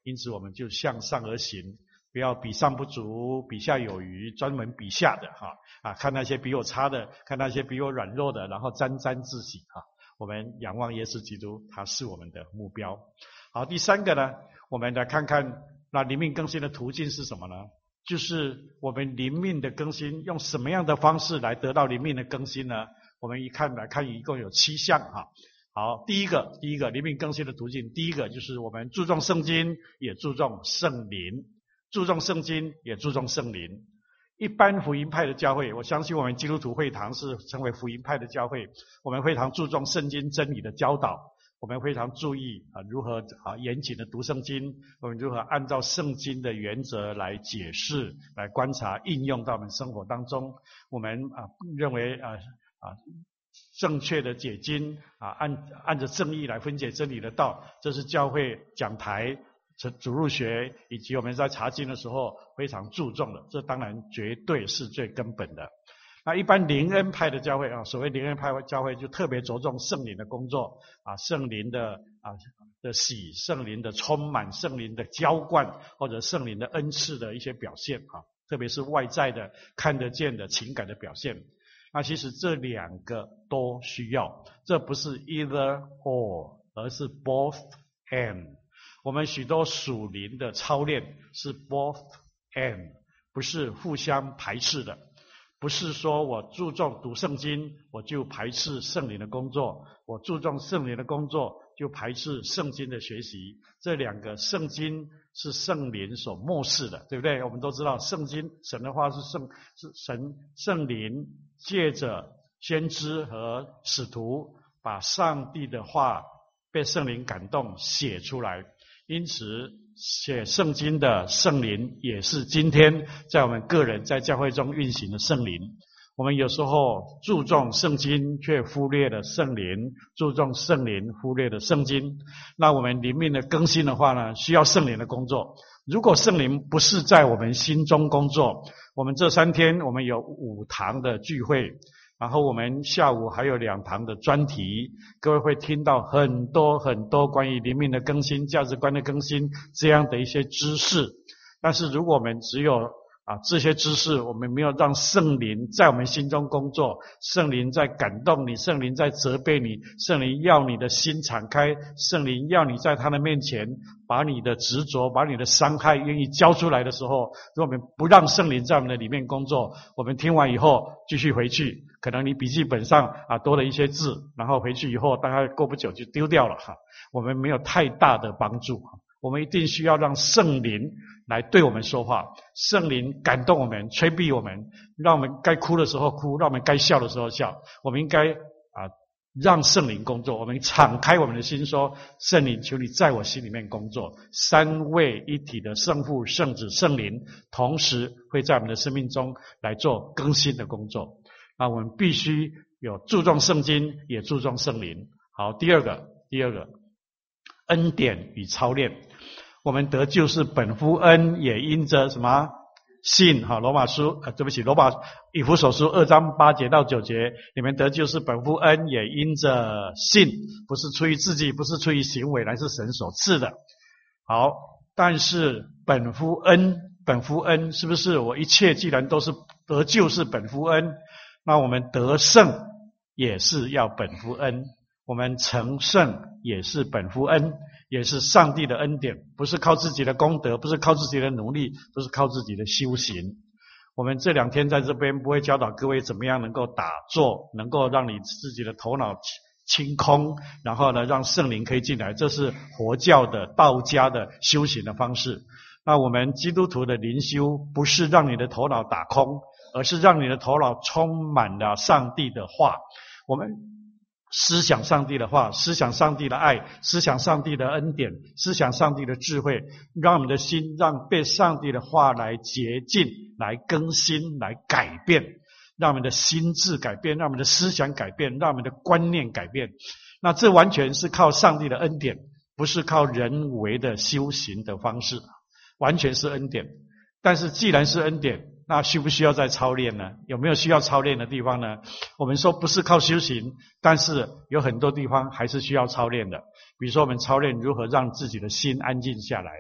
[SPEAKER 2] 因此我们就向上而行，不要比上不足，比下有余，专门比下的哈啊，看那些比我差的，看那些比我软弱的，然后沾沾自喜哈。我们仰望耶稣基督，他是我们的目标。好，第三个呢，我们来看看那灵命更新的途径是什么呢？就是我们灵命的更新用什么样的方式来得到灵命的更新呢？我们一看来看，一共有七项哈。好，第一个，第一个灵命更新的途径，第一个就是我们注重圣经，也注重圣灵，注重圣经，也注重圣灵。一般福音派的教会，我相信我们基督徒会堂是成为福音派的教会，我们非常注重圣经真理的教导，我们非常注意啊如何啊严谨的读圣经，我们如何按照圣经的原则来解释、来观察、应用到我们生活当中。我们啊认为啊啊正确的解经啊按按着正义来分解真理的道，这是教会讲台、主日学以及我们在查经的时候非常注重的，这当然绝对是最根本的。那一般灵恩派的教会啊，所谓灵恩派教会就特别着重圣灵的工作啊，圣灵的啊的喜，圣灵的充满，圣灵的浇灌，或者圣灵的恩赐的一些表现啊，特别是外在的看得见的情感的表现。那其实这两个都需要，这不是 either or， 而是 both and。我们许多属灵的操练是 both and， 不是互相排斥的。不是说我注重读圣经，我就排斥圣灵的工作；我注重圣灵的工作，就排斥圣经的学习。这两个，圣经是圣灵所默示的，对不对？我们都知道，圣经神的话是圣是神圣灵借着先知和使徒，把上帝的话被圣灵感动写出来。因此写圣经的圣灵也是今天在我们个人在教会中运行的圣灵。我们有时候注重圣经却忽略了圣灵，注重圣灵忽略了圣经。那我们灵命的更新的话呢，需要圣灵的工作。如果圣灵不是在我们心中工作，我们这三天我们有五堂的聚会，然后我们下午还有两堂的专题，各位会听到很多很多关于灵命的更新、价值观的更新这样的一些知识。但是如果我们只有啊这些知识，我们没有让圣灵在我们心中工作，圣灵在感动你，圣灵在责备你，圣灵要你的心敞开，圣灵要你在他的面前把你的执着、把你的伤害愿意交出来的时候，如果我们不让圣灵在我们的里面工作，我们听完以后继续回去，可能你笔记本上啊多了一些字，然后回去以后大概过不久就丢掉了哈，我们没有太大的帮助。我们一定需要让圣灵来对我们说话，圣灵感动我们，催逼我们，让我们该哭的时候哭，让我们该笑的时候笑。我们应该啊让圣灵工作，我们敞开我们的心说，圣灵求你在我心里面工作。三位一体的圣父、圣子、圣灵同时会在我们的生命中来做更新的工作。那我们必须有注重圣经，也注重圣灵。好，第二个第二个恩典与操练。我们得救是本乎恩，也因着什么信？哈，罗马书呃，对不起，罗马以弗所书二章八节到九节，你们得救是本乎恩，也因着信，不是出于自己，不是出于行为，乃是神所赐的。好，但是本乎恩，本乎恩是不是我一切既然都是得救是本乎恩，那我们得胜也是要本乎恩，我们成圣也是本乎恩，也是上帝的恩典，不是靠自己的功德，不是靠自己的努力，不是靠自己的修行。我们这两天在这边不会教导各位怎么样能够打坐，能够让你自己的头脑清空，然后呢让圣灵可以进来，这是佛教的道家的修行的方式。那我们基督徒的灵修不是让你的头脑打空，而是让你的头脑充满了上帝的话。我们思想上帝的话，思想上帝的爱，思想上帝的恩典，思想上帝的智慧，让我们的心让被上帝的话来洁净，来更新，来改变，让我们的心智改变，让我们的思想改变，让我们的观念改变。那这完全是靠上帝的恩典，不是靠人为的修行的方式，完全是恩典。但是既然是恩典，那需不需要再操练呢？有没有需要操练的地方呢？我们说不是靠修行，但是有很多地方还是需要操练的。比如说我们操练如何让自己的心安静下来，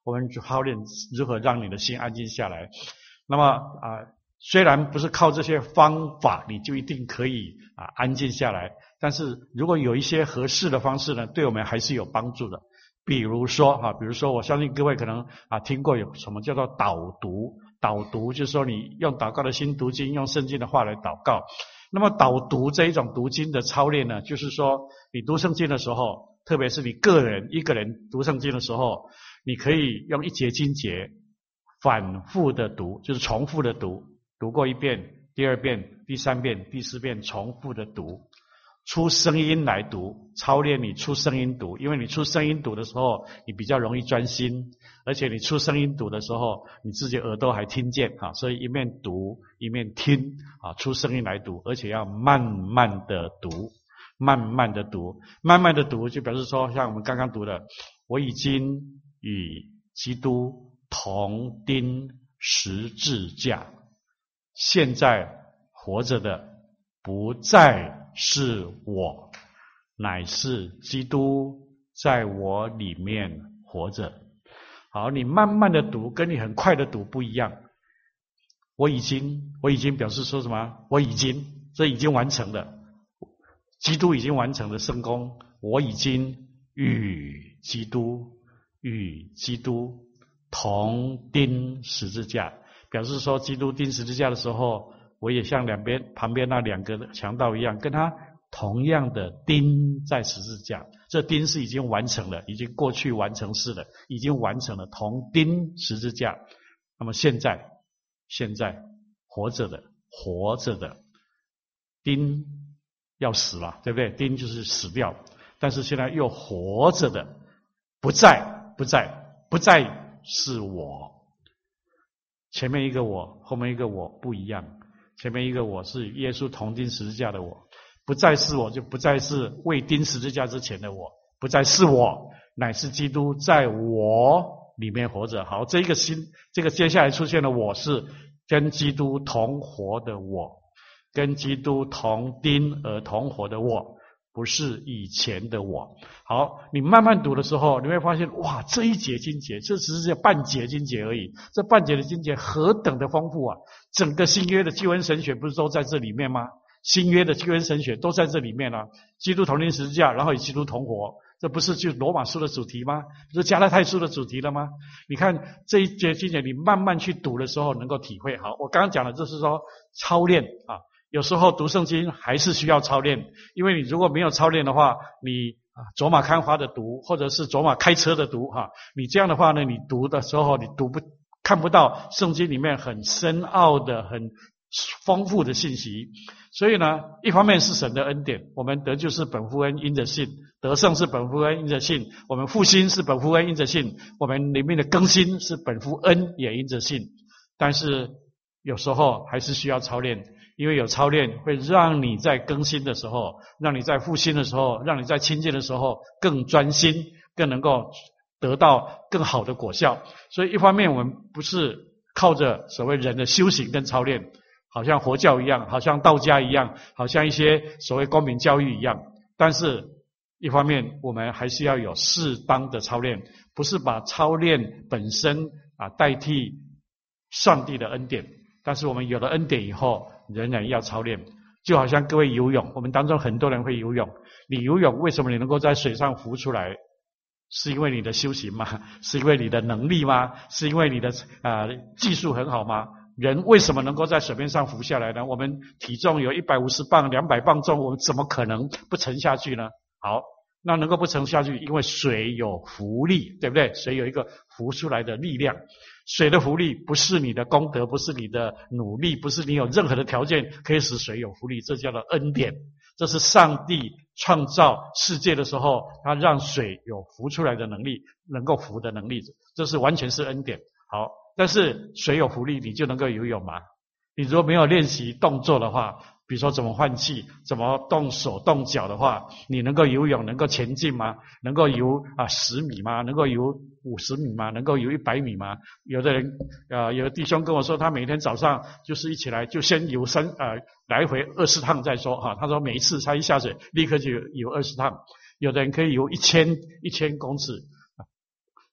[SPEAKER 2] 我们操练如何让你的心安静下来。那么啊、呃，虽然不是靠这些方法你就一定可以啊安静下来，但是如果有一些合适的方式呢，对我们还是有帮助的。比如说啊，比如说我相信各位可能啊听过有什么叫做导读，导读就是说你用祷告的心读经，用圣经的话来祷告。那么导读这一种读经的操练呢，就是说你读圣经的时候，特别是你个人一个人读圣经的时候，你可以用一节经节反复的读，就是重复的读，读过一遍，第二遍，第三遍，第四遍，重复的读，出声音来读，操练你出声音读，因为你出声音读的时候，你比较容易专心，而且你出声音读的时候，你自己耳朵还听见啊，所以一面读一面听啊，出声音来读，而且要慢慢的读，慢慢的读，慢慢的读，就表示说，像我们刚刚读的，我已经与基督同钉十字架，现在活着的不再是我，乃是基督在我里面活着。好，你慢慢的读跟你很快的读不一样。我已经我已经表示说什么？我已经这已经完成了，基督已经完成了圣工，我已经与基督与基督同钉十字架，表示说基督钉十字架的时候，我也像两边旁边那两个强盗一样，跟他同样的钉在十字架。这钉是已经完成了，已经过去完成式了，已经完成了，同钉十字架。那么现在现在活着的活着的钉要死了，对不对？钉就是死掉，但是现在又活着的不再不再不再是我。前面一个我，后面一个我不一样。前面一个我是耶稣同钉十字架的我，不再是我，就不再是未钉十字架之前的我，不再是我，乃是基督在我里面活着。好，这一个新，这个接下来出现的我是跟基督同活的我，跟基督同钉而同活的我，不是以前的我。好，你慢慢读的时候，你会发现，哇，这一节经节，这只是半节经节而已，这半节的经节何等的丰富啊！整个新约的救恩神学不是都在这里面吗？新约的救恩神学都在这里面啊，基督同钉十字架，然后与基督同活，这不是就罗马书的主题吗？不是加拉太书的主题了吗？你看这一节经节，你慢慢去读的时候能够体会。好，我刚刚讲的就是说操练啊，有时候读圣经还是需要操练，因为你如果没有操练的话，你走马看花的读，或者是走马开车的读哈，你这样的话呢，你读的时候你读不看不到圣经里面很深奥的很丰富的信息。所以呢，一方面是神的恩典，我们得救是本乎恩因着信，得胜是本乎恩因着信，我们复兴是本乎恩因着信，我们里面的更新是本乎恩也因着信。但是有时候还是需要操练，因为有操练会让你在更新的时候，让你在复兴的时候，让你在亲近的时候更专心，更能够得到更好的果效。所以一方面我们不是靠着所谓人的修行跟操练，好像佛教一样，好像道家一样，好像一些所谓公民教育一样，但是一方面我们还是要有适当的操练，不是把操练本身啊代替上帝的恩典，但是我们有了恩典以后仍然要操练。就好像各位游泳，我们当中很多人会游泳，你游泳为什么你能够在水上浮出来？是因为你的修行吗？是因为你的能力吗？是因为你的啊、呃、技术很好吗？人为什么能够在水面上浮下来呢？我们体重有一百五十磅、两百磅重，我们怎么可能不沉下去呢？好，那能够不沉下去，因为水有浮力，对不对？水有一个浮出来的力量。水的浮力不是你的功德，不是你的努力，不是你有任何的条件可以使水有浮力，这叫做恩典。这是上帝创造世界的时候，他让水有浮出来的能力，能够浮的能力，这是完全是恩典。好，但是水有浮力，你就能够游泳吗？你如果没有练习动作的话，比如说怎么换气，怎么动手动脚的话，你能够游泳，能够前进吗？能够游啊十米吗？能够游五十米吗？能够游一百米吗？有的人呃，有的弟兄跟我说，他每天早上就是一起来就先游三呃来回二十趟再说哈。他说每一次他一下水立刻就游二十趟。有的人可以游一千一千公尺。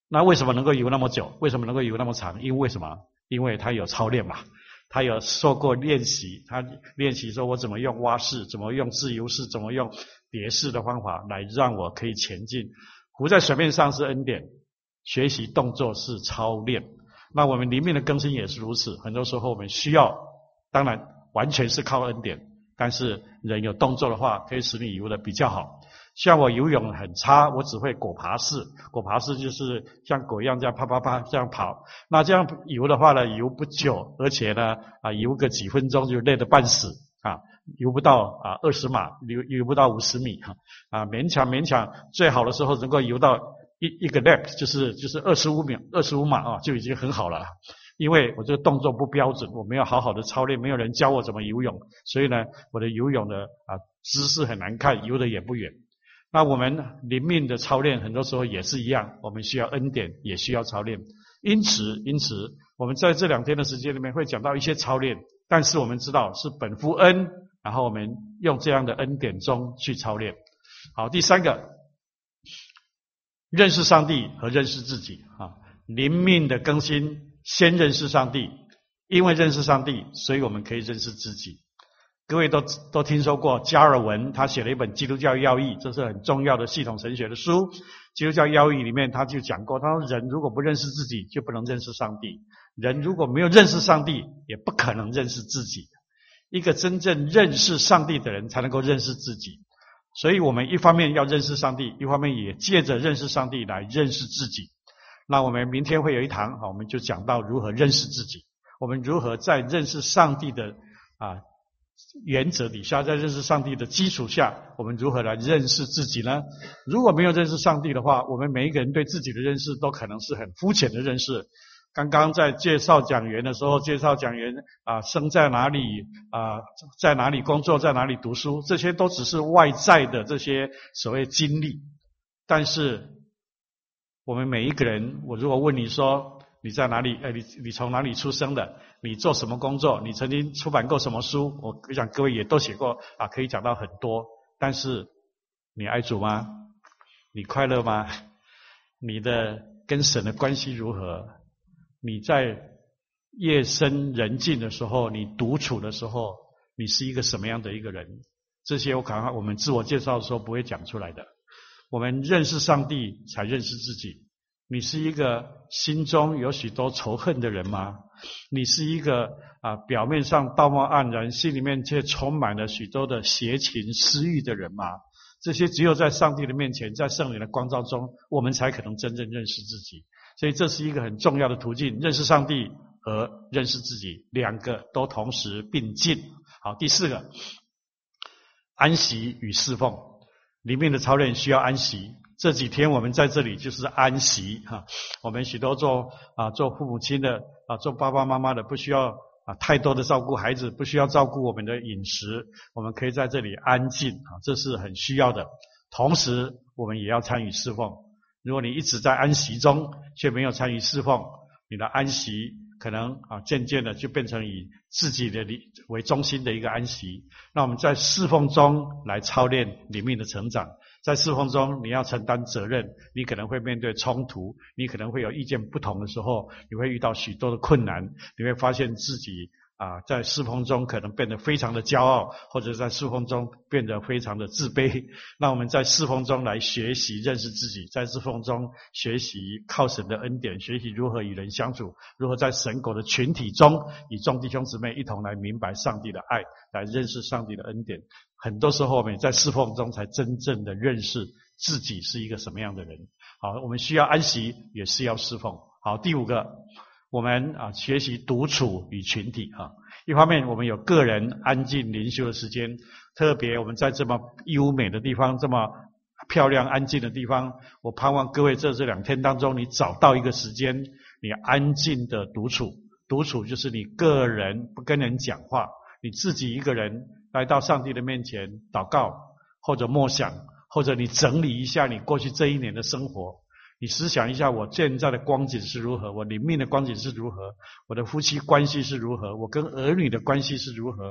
[SPEAKER 2] 那为什么能够游那么久？为什么能够游那么长？因为什么？因为他有操练嘛，他有受过练习，他练习说我怎么用蛙式，怎么用自由式，怎么用蝶式的方法来让我可以前进。浮在水面上是恩典，学习动作是操练。那我们灵命的更新也是如此，很多时候我们需要，当然完全是靠恩典，但是人有动作的话，可以使你游得比较好。像我游泳很差，我只会狗爬式，狗爬式就是像狗一样这样啪啪啪这样跑。那这样游的话呢，游不久，而且呢啊游个几分钟就累得半死啊，游不到啊二十码，游游不到五十米哈啊，勉强勉强，最好的时候能够游到一一个 lap， 就是就是二十五秒二十五码啊，就已经很好了。因为我这个动作不标准，我没有好好的操练，没有人教我怎么游泳，所以呢我的游泳的啊姿势很难看，游得也不远。那我们灵命的操练很多时候也是一样，我们需要恩典，也需要操练。因此因此我们在这两天的时间里面会讲到一些操练，但是我们知道是本乎恩，然后我们用这样的恩典中去操练。好，第三个，认识上帝和认识自己啊，灵命的更新先认识上帝，因为认识上帝，所以我们可以认识自己。各位都都听说过加尔文，他写了一本《基督教要义》，这是很重要的系统神学的书。基督教要义里面他就讲过，他说人如果不认识自己，就不能认识上帝；人如果没有认识上帝，也不可能认识自己。一个真正认识上帝的人才能够认识自己。所以我们一方面要认识上帝，一方面也借着认识上帝来认识自己。那我们明天会有一堂，我们就讲到如何认识自己，我们如何在认识上帝的啊原则底下，在认识上帝的基础下，我们如何来认识自己呢？如果没有认识上帝的话，我们每一个人对自己的认识都可能是很肤浅的认识。刚刚在介绍讲员的时候，介绍讲员啊生在哪里啊，在哪里工作，在哪里读书，这些都只是外在的这些所谓经历。但是我们每一个人，我如果问你说你在哪里，呃，你你从哪里出生的？你做什么工作？你曾经出版过什么书？我想各位也都写过啊，可以讲到很多。但是你爱主吗？你快乐吗？你的跟神的关系如何？你在夜深人静的时候，你独处的时候，你是一个什么样的一个人？这些我可能我们自我介绍的时候不会讲出来的。我们认识上帝才认识自己。你是一个心中有许多仇恨的人吗？你是一个啊表面上道貌岸然，心里面却充满了许多的邪情私欲的人吗？这些只有在上帝的面前，在圣灵的光照中，我们才可能真正认识自己。所以这是一个很重要的途径，认识上帝和认识自己，两个都同时并进。好，第四个，安息与侍奉。里面的操练需要安息。这几天我们在这里就是安息哈，我们许多做啊做父母亲的啊做爸爸妈妈的，不需要啊太多的照顾孩子，不需要照顾我们的饮食，我们可以在这里安静啊，这是很需要的。同时我们也要参与侍奉。如果你一直在安息中却没有参与侍奉，你的安息可能啊渐渐的就变成以自己的为中心的一个安息。那我们在侍奉中来操练里面的成长。在侍奉中你要承担责任，你可能会面对冲突，你可能会有意见不同的时候，你会遇到许多的困难，你会发现自己啊在侍奉中可能变得非常的骄傲，或者在侍奉中变得非常的自卑。那我们在侍奉中来学习认识自己，在侍奉中学习靠神的恩典，学习如何与人相处，如何在神国的群体中与众弟兄姊妹一同来明白上帝的爱，来认识上帝的恩典。很多时候我们在侍奉中才真正的认识自己是一个什么样的人。好，我们需要安息，也是要侍奉。好，第五个，我们啊学习独处与群体啊。一方面我们有个人安静灵修的时间，特别我们在这么优美的地方，这么漂亮安静的地方，我盼望各位在这两天当中，你找到一个时间，你安静的独处。独处就是你个人不跟人讲话，你自己一个人来到上帝的面前祷告，或者默想，或者你整理一下你过去这一年的生活，你思想一下我现在的光景是如何，我灵命的光景是如何，我的夫妻关系是如何，我跟儿女的关系是如何，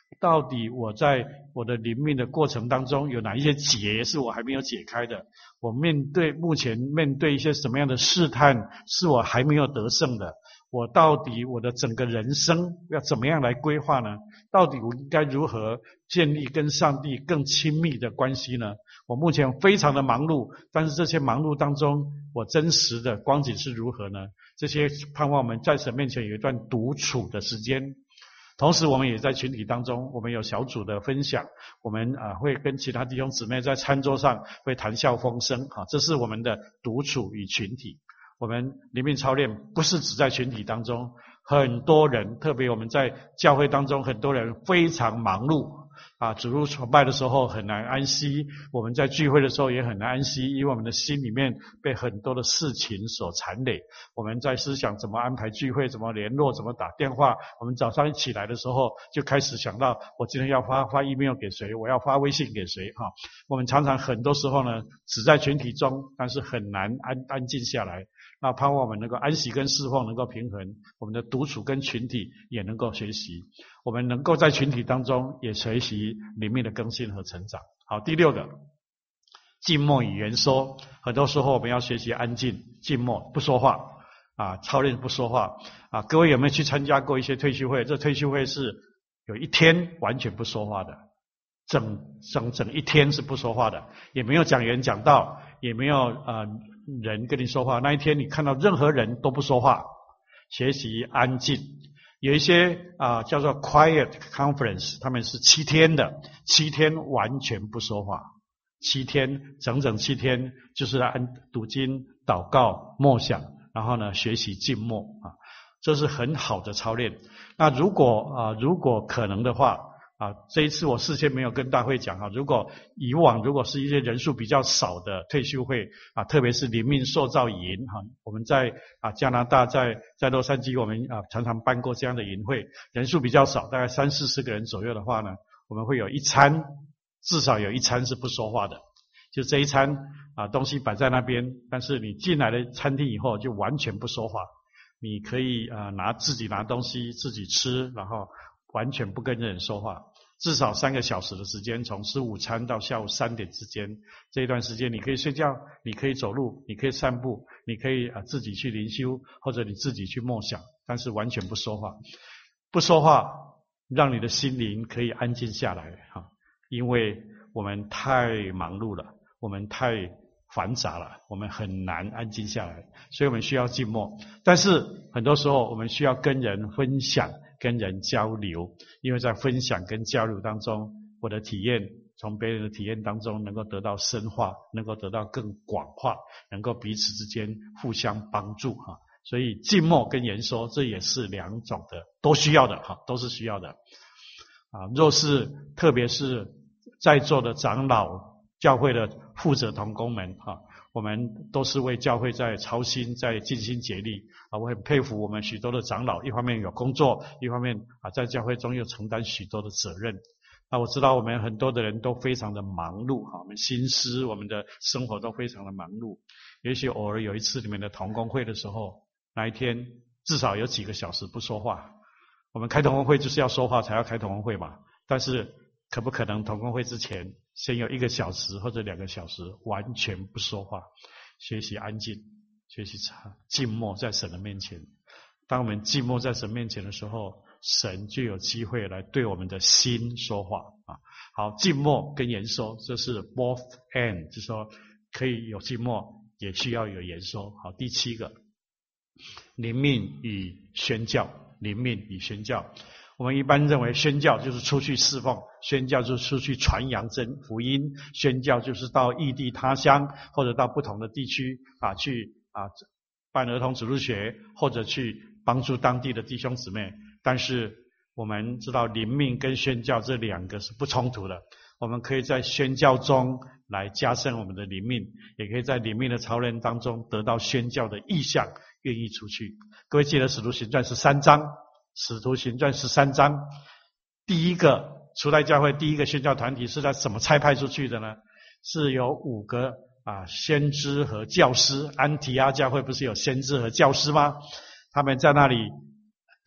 [SPEAKER 2] 到底我在我的灵命的过程当中有哪一些结是我还没有解开的？我面对目前面对一些什么样的试探是我还没有得胜的？我到底我的整个人生要怎么样来规划呢？到底我应该如何建立跟上帝更亲密的关系呢？我目前非常的忙碌，但是这些忙碌当中，我真实的光景是如何呢？这些盼望我们在神面前有一段独处的时间。同时我们也在群体当中，我们有小组的分享，我们啊会跟其他弟兄姊妹在餐桌上会谈笑风生啊，这是我们的独处与群体。我们灵命操练不是只在群体当中，很多人，特别我们在教会当中，很多人非常忙碌啊，主日崇拜的时候很难安息，我们在聚会的时候也很难安息，因为我们的心里面被很多的事情所缠累。我们在思想怎么安排聚会，怎么联络，怎么打电话。我们早上一起来的时候就开始想到，我今天要发发 email 给谁，我要发微信给谁哈。我们常常很多时候呢，只在群体中，但是很难安安静下来。那盼望我们能够安息跟侍奉能够平衡，我们的独处跟群体也能够学习，我们能够在群体当中也学习灵命的更新和成长。好，第六个，静默与言说。很多时候我们要学习安静、静默，不说话啊，操练不说话啊。各位有没有去参加过一些退休会？这退休会是有一天完全不说话的，整整整一天是不说话的，也没有讲员讲道，也没有呃人跟你说话。那一天你看到任何人都不说话，学习安静。有一些啊、呃、叫做 quiet conference， 他们是七天的，七天完全不说话，七天整整七天就是安读经、祷告、默想，然后呢学习静默啊，这是很好的操练。那如果啊、呃、如果可能的话啊，这一次我事先没有跟大会讲哈，如果以往如果是一些人数比较少的退休会啊，特别是灵命塑造营哈，我们在啊加拿大在在洛杉矶我们啊常常办过这样的营会，人数比较少，大概三四十个人左右的话呢，我们会有一餐，至少有一餐是不说话的，就这一餐啊东西摆在那边，但是你进来了餐厅以后就完全不说话，你可以啊拿自己拿东西自己吃，然后完全不跟人说话。至少三个小时的时间，从吃午餐到下午三点之间，这一段时间你可以睡觉，你可以走路，你可以散步，你可以啊自己去灵修，或者你自己去默想，但是完全不说话。不说话，让你的心灵可以安静下来哈，因为我们太忙碌了，我们太繁杂了，我们很难安静下来，所以我们需要静默。但是很多时候我们需要跟人分享，跟人交流，因为在分享跟交流当中，我的体验从别人的体验当中能够得到深化，能够得到更广化，能够彼此之间互相帮助哈。所以静默跟言说这也是两种的，都需要的哈，都是需要的啊。若是特别是在座的长老、教会的负责同工们哈，我们都是为教会在操心，在尽心竭力啊！我很佩服我们许多的长老，一方面有工作，一方面啊在教会中又承担许多的责任。那我知道我们很多的人都非常的忙碌哈，我们心思、我们的生活都非常的忙碌。也许偶尔有一次你们的同工会的时候，那一天至少有几个小时不说话。我们开同工会就是要说话才要开同工会嘛，但是可不可能同工会之前先有一个小时或者两个小时完全不说话，学习安静，学习静默在神的面前。当我们静默在神面前的时候，神就有机会来对我们的心说话啊。好，静默跟言说，这是 both and， 就是说可以有静默，也需要有言说。好，第七个，灵命与宣教，灵命与宣教。我们一般认为宣教就是出去侍奉，宣教就是出去传扬真福音，宣教就是到异地他乡或者到不同的地区啊去啊办儿童主日学，或者去帮助当地的弟兄姊妹。但是我们知道灵命跟宣教这两个是不冲突的，我们可以在宣教中来加深我们的灵命，也可以在灵命的操练当中得到宣教的意向，愿意出去。各位记得使徒行传十三章，使徒行传十三章，第一个初代教会第一个宣教团体是在怎么差派出去的呢？是有五个啊先知和教师，安提阿教会不是有先知和教师吗？他们在那里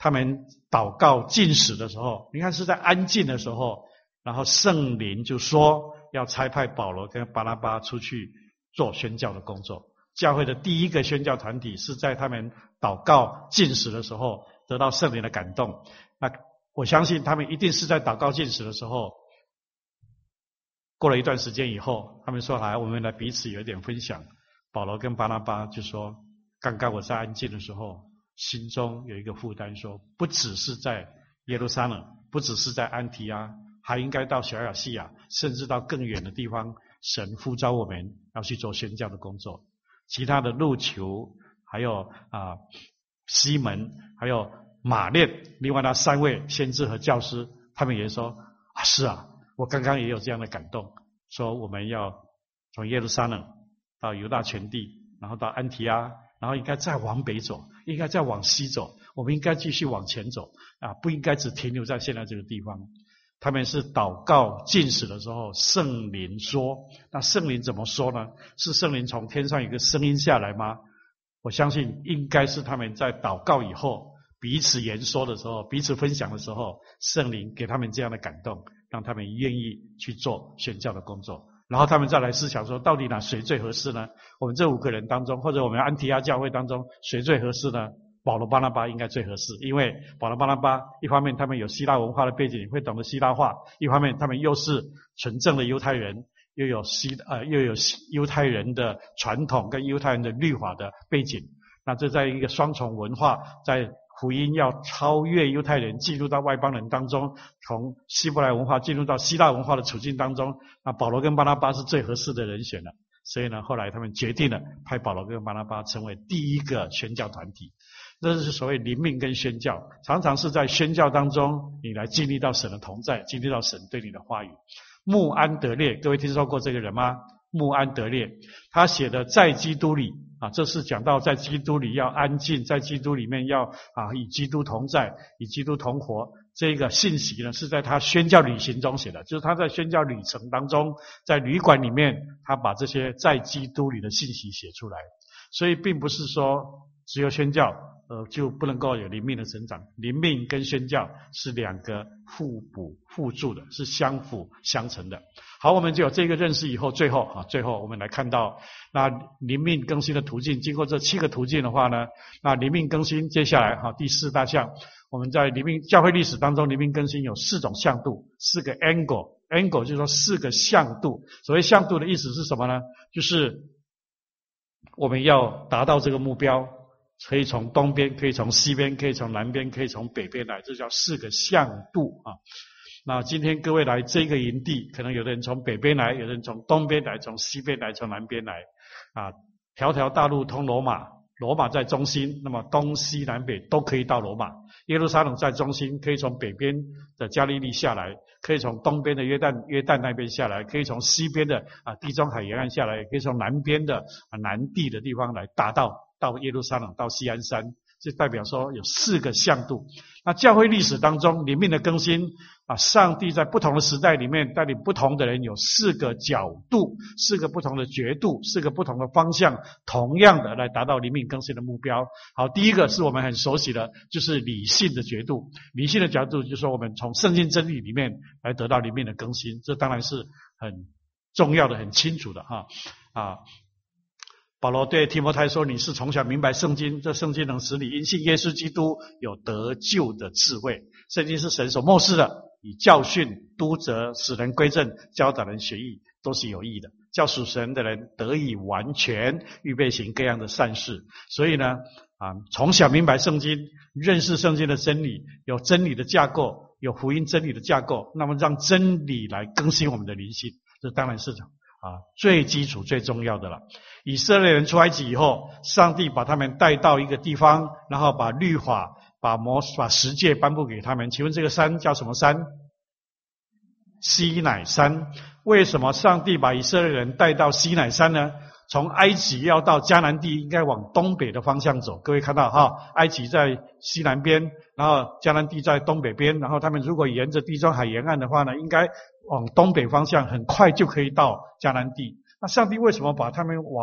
[SPEAKER 2] 他们祷告禁食的时候，你看是在安静的时候，然后圣灵就说要差派保罗跟巴拿巴出去做宣教的工作。教会的第一个宣教团体是在他们祷告禁食的时候得到圣灵的感动。那我相信他们一定是在祷告禁食的时候，过了一段时间以后，他们说来我们来彼此有一点分享。保罗跟巴拿巴就说，刚刚我在安静的时候，心中有一个负担，说不只是在耶路撒冷，不只是在安提阿，还应该到小亚细亚，甚至到更远的地方，神呼召我们要去做宣教的工作。其他的路求，还有啊西门，还有马列，另外那三位先知和教师，他们也说啊是啊，我刚刚也有这样的感动，说我们要从耶路撒冷到犹大全地，然后到安提阿，然后应该再往北走，应该再往西走，我们应该继续往前走啊，不应该只停留在现在这个地方。他们是祷告禁食的时候，圣灵说，那圣灵怎么说呢？是圣灵从天上有个声音下来吗？我相信应该是他们在祷告以后，彼此言说的时候，彼此分享的时候，圣灵给他们这样的感动，让他们愿意去做宣教的工作。然后他们再来思想说，到底哪谁最合适呢？我们这五个人当中，或者我们安提阿教会当中，谁最合适呢？保罗巴拿巴应该最合适，因为保罗巴拿巴一方面他们有希腊文化的背景，会懂得希腊话，一方面他们又是纯正的犹太人，又有希呃又有犹太人的传统跟犹太人的律法的背景。那这在一个双重文化，在福音要超越犹太人进入到外邦人当中，从希伯来文化进入到希腊文化的处境当中，那保罗跟巴拿巴是最合适的人选了。所以呢，后来他们决定了派保罗跟巴拿巴成为第一个宣教团体。这是所谓灵命跟宣教，常常是在宣教当中，你来经历到神的同在，经历到神对你的话语。穆安德烈，各位听说过这个人吗？穆安德烈，他写的在基督里啊，这是讲到在基督里要安静，在基督里面要啊与基督同在，与基督同活。这个信息呢，是在他宣教旅行中写的，就是他在宣教旅程当中，在旅馆里面，他把这些在基督里的信息写出来。所以并不是说只有宣教呃，就不能够有灵命的成长。灵命跟宣教是两个互补互助的，是相辅相成的。好，我们就有这个认识以后，最后啊，最后我们来看到那灵命更新的途径。经过这七个途径的话呢，那灵命更新接下来哈第四大项，我们在灵命教会历史当中，灵命更新有四种向度，四个 angle angle 就是说四个向度。所谓向度的意思是什么呢？就是我们要达到这个目标，可以从东边，可以从西边，可以从南边，可以从北边来，这叫四个向度啊。那今天各位来这个营地，可能有的人从北边来，有的人从东边来，从西边来，从南边来啊。条条大路通罗马，罗马在中心，那么东西南北都可以到罗马。耶路撒冷在中心，可以从北边的加利利下来，可以从东边的约旦约旦那边下来，可以从西边的啊地中海沿岸下来，也可以从南边的啊南地的地方来达到到耶路撒冷，到锡安山。就代表说有四个向度。那教会历史当中灵命的更新啊，上帝在不同的时代里面带领不同的人，有四个角度，四个不同的角度，四个不同的方向，同样的来达到灵命更新的目标。好，第一个是我们很熟悉的，就是理性的角度。理性的角度就是说我们从圣经真理里面来得到灵命的更新，这当然是很重要的，很清楚的哈啊。保罗对提摩太说，你是从小明白圣经，这圣经能使你因信耶稣基督有得救的智慧。圣经是神所默示的，以教训、督责、使人归正、教导人学义，都是有益的，叫属神的人得以完全，预备行各样的善事。所以呢啊，从小明白圣经，认识圣经的真理，有真理的架构，有福音真理的架构，那么让真理来更新我们的灵性，这当然是啊最基础最重要的了。以色列人出埃及以后，上帝把他们带到一个地方，然后把律法、把摩、把十诫颁布给他们。请问这个山叫什么山？西乃山。为什么上帝把以色列人带到西乃山呢？从埃及要到迦南地，应该往东北的方向走。各位看到哈，埃及在西南边，然后迦南地在东北边，然后他们如果沿着地中海沿岸的话呢，应该往东北方向，很快就可以到迦南地。那上帝为什么把他们往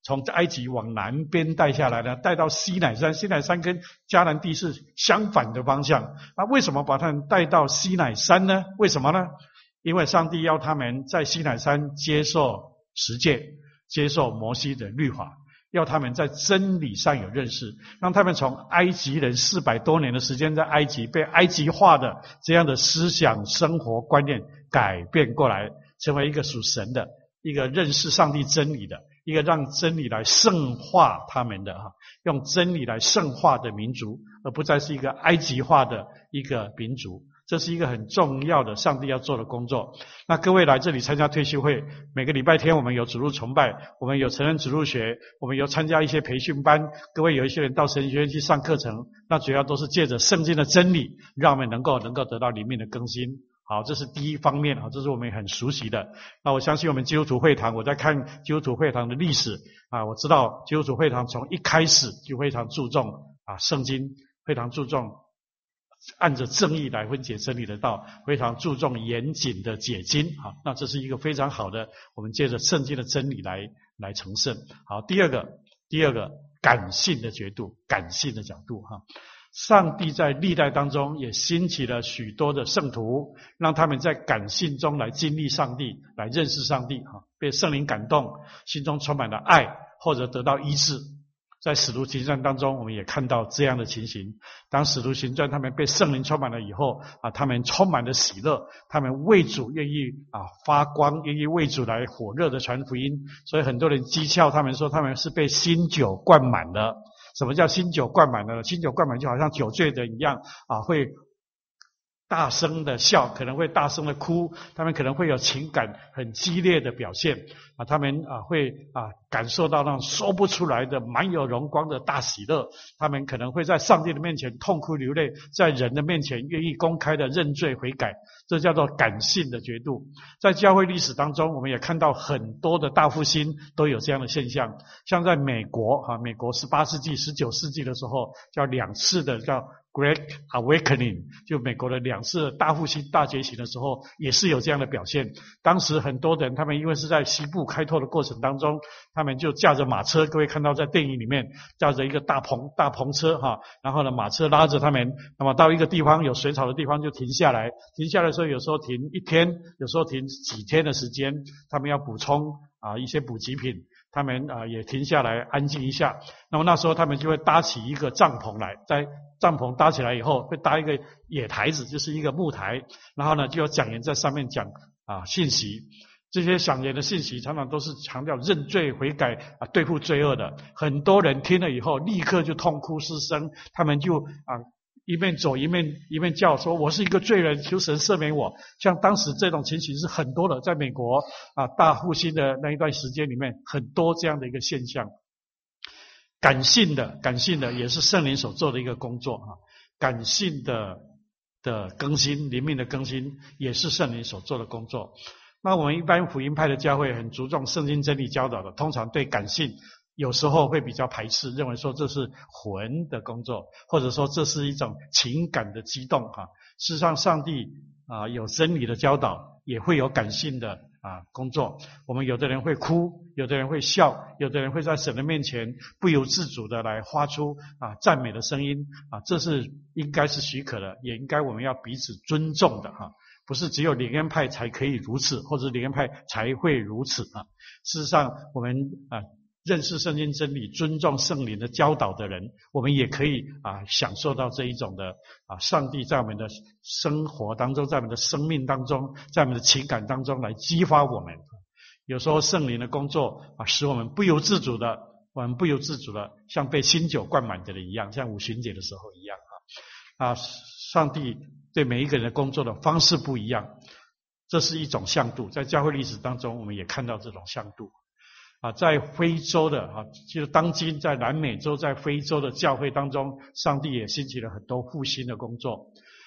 [SPEAKER 2] 从埃及往南边带下来呢，带到西乃山。西乃山跟迦南地是相反的方向。那为什么把他们带到西乃山呢？为什么呢？因为上帝要他们在西乃山接受十诫，接受摩西的律法，要他们在真理上有认识，让他们从埃及人四百多年的时间在埃及被埃及化的这样的思想、生活观念改变过来，成为一个属神的，一个认识上帝真理的，一个让真理来圣化他们的哈，用真理来圣化的民族，而不再是一个埃及化的一个民族。这是一个很重要的上帝要做的工作。那各位来这里参加退休会，每个礼拜天我们有主日崇拜，我们有成人主日学，我们有参加一些培训班，各位有一些人到神学院去上课程，那主要都是借着圣经的真理，让我们能够能够得到里面的更新。好，这是第一方面啊，这是我们很熟悉的。那我相信我们基督徒会堂，我在看基督徒会堂的历史啊，我知道基督徒会堂从一开始就非常注重啊圣经，非常注重按着正义来分解真理的道，非常注重严谨的解经啊，那这是一个非常好的，我们借着圣经的真理来来成圣。好，第二个，第二个感性的角度，感性的角度哈。上帝在历代当中也兴起了许多的圣徒，让他们在感性中来经历上帝，来认识上帝哈，被圣灵感动，心中充满了爱，或者得到医治。在使徒行传当中，我们也看到这样的情形。当使徒行传他们被圣灵充满了以后啊，他们充满了喜乐，他们为主愿意啊发光，愿意为主来火热的传福音。所以很多人讥诮他们说，他们是被新酒灌满了。什么叫新酒灌满了？新酒灌满就好像酒醉的一样啊，会大声的笑，可能会大声的哭，他们可能会有情感很激烈的表现啊，他们啊会啊感受到那种说不出来的满有荣光的大喜乐，他们可能会在上帝的面前痛哭流泪，在人的面前愿意公开的认罪悔改，这叫做感性的角度。在教会历史当中，我们也看到很多的大复兴都有这样的现象，像在美国啊，美国十八世纪、十九世纪的时候，叫两次的叫Great Awakening， 就美国的两次大复兴大觉醒的时候，也是有这样的表现。当时很多人，他们因为是在西部开拓的过程当中，他们就驾着马车，各位看到在电影里面驾着一个大篷大篷车哈，然后呢马车拉着他们，那么到一个地方有水草的地方就停下来，停下来的时候有时候停一天，有时候停几天的时间，他们要补充啊一些补给品。他们啊也停下来安静一下，那么那时候他们就会搭起一个帐篷来，在帐篷搭起来以后会搭一个野台子，就是一个木台，然后呢就有讲员在上面讲啊信息，这些讲员的信息常常都是强调认罪悔改啊对付罪恶的，很多人听了以后立刻就痛哭失声，他们就啊一面走一面一面叫说我是一个罪人，求神赦免我。像当时这种情形是很多的，在美国啊大复兴的那一段时间里面，很多这样的一个现象。感性的感性的也是圣灵所做的一个工作啊，感性的的更新，灵命的更新也是圣灵所做的工作。那我们一般福音派的教会很注重圣经真理教导的，通常对感性有时候会比较排斥，认为说这是魂的工作，或者说这是一种情感的激动哈。事实上上帝啊有真理的教导，也会有感性的啊工作。我们有的人会哭，有的人会笑，有的人会在神的面前不由自主的来发出啊赞美的声音啊，这是应该是许可的，也应该我们要彼此尊重的哈。不是只有灵恩派才可以如此，或者灵恩派才会如此啊。事实上我们啊认识圣经真理，尊重圣灵的教导的人，我们也可以啊享受到这一种的啊上帝在我们的生活当中，在我们的生命当中，在我们的情感当中来激发我们。有时候圣灵的工作啊，使我们不由自主的，我们不由自主的像被新酒灌满的人一样，像五旬节的时候一样啊。啊，上帝对每一个人的工作的方式不一样，这是一种向度。在教会历史当中，我们也看到这种向度。啊，在非洲的啊，就是当今在南美洲、在非洲的教会当中，上帝也兴起了很多复兴的工作。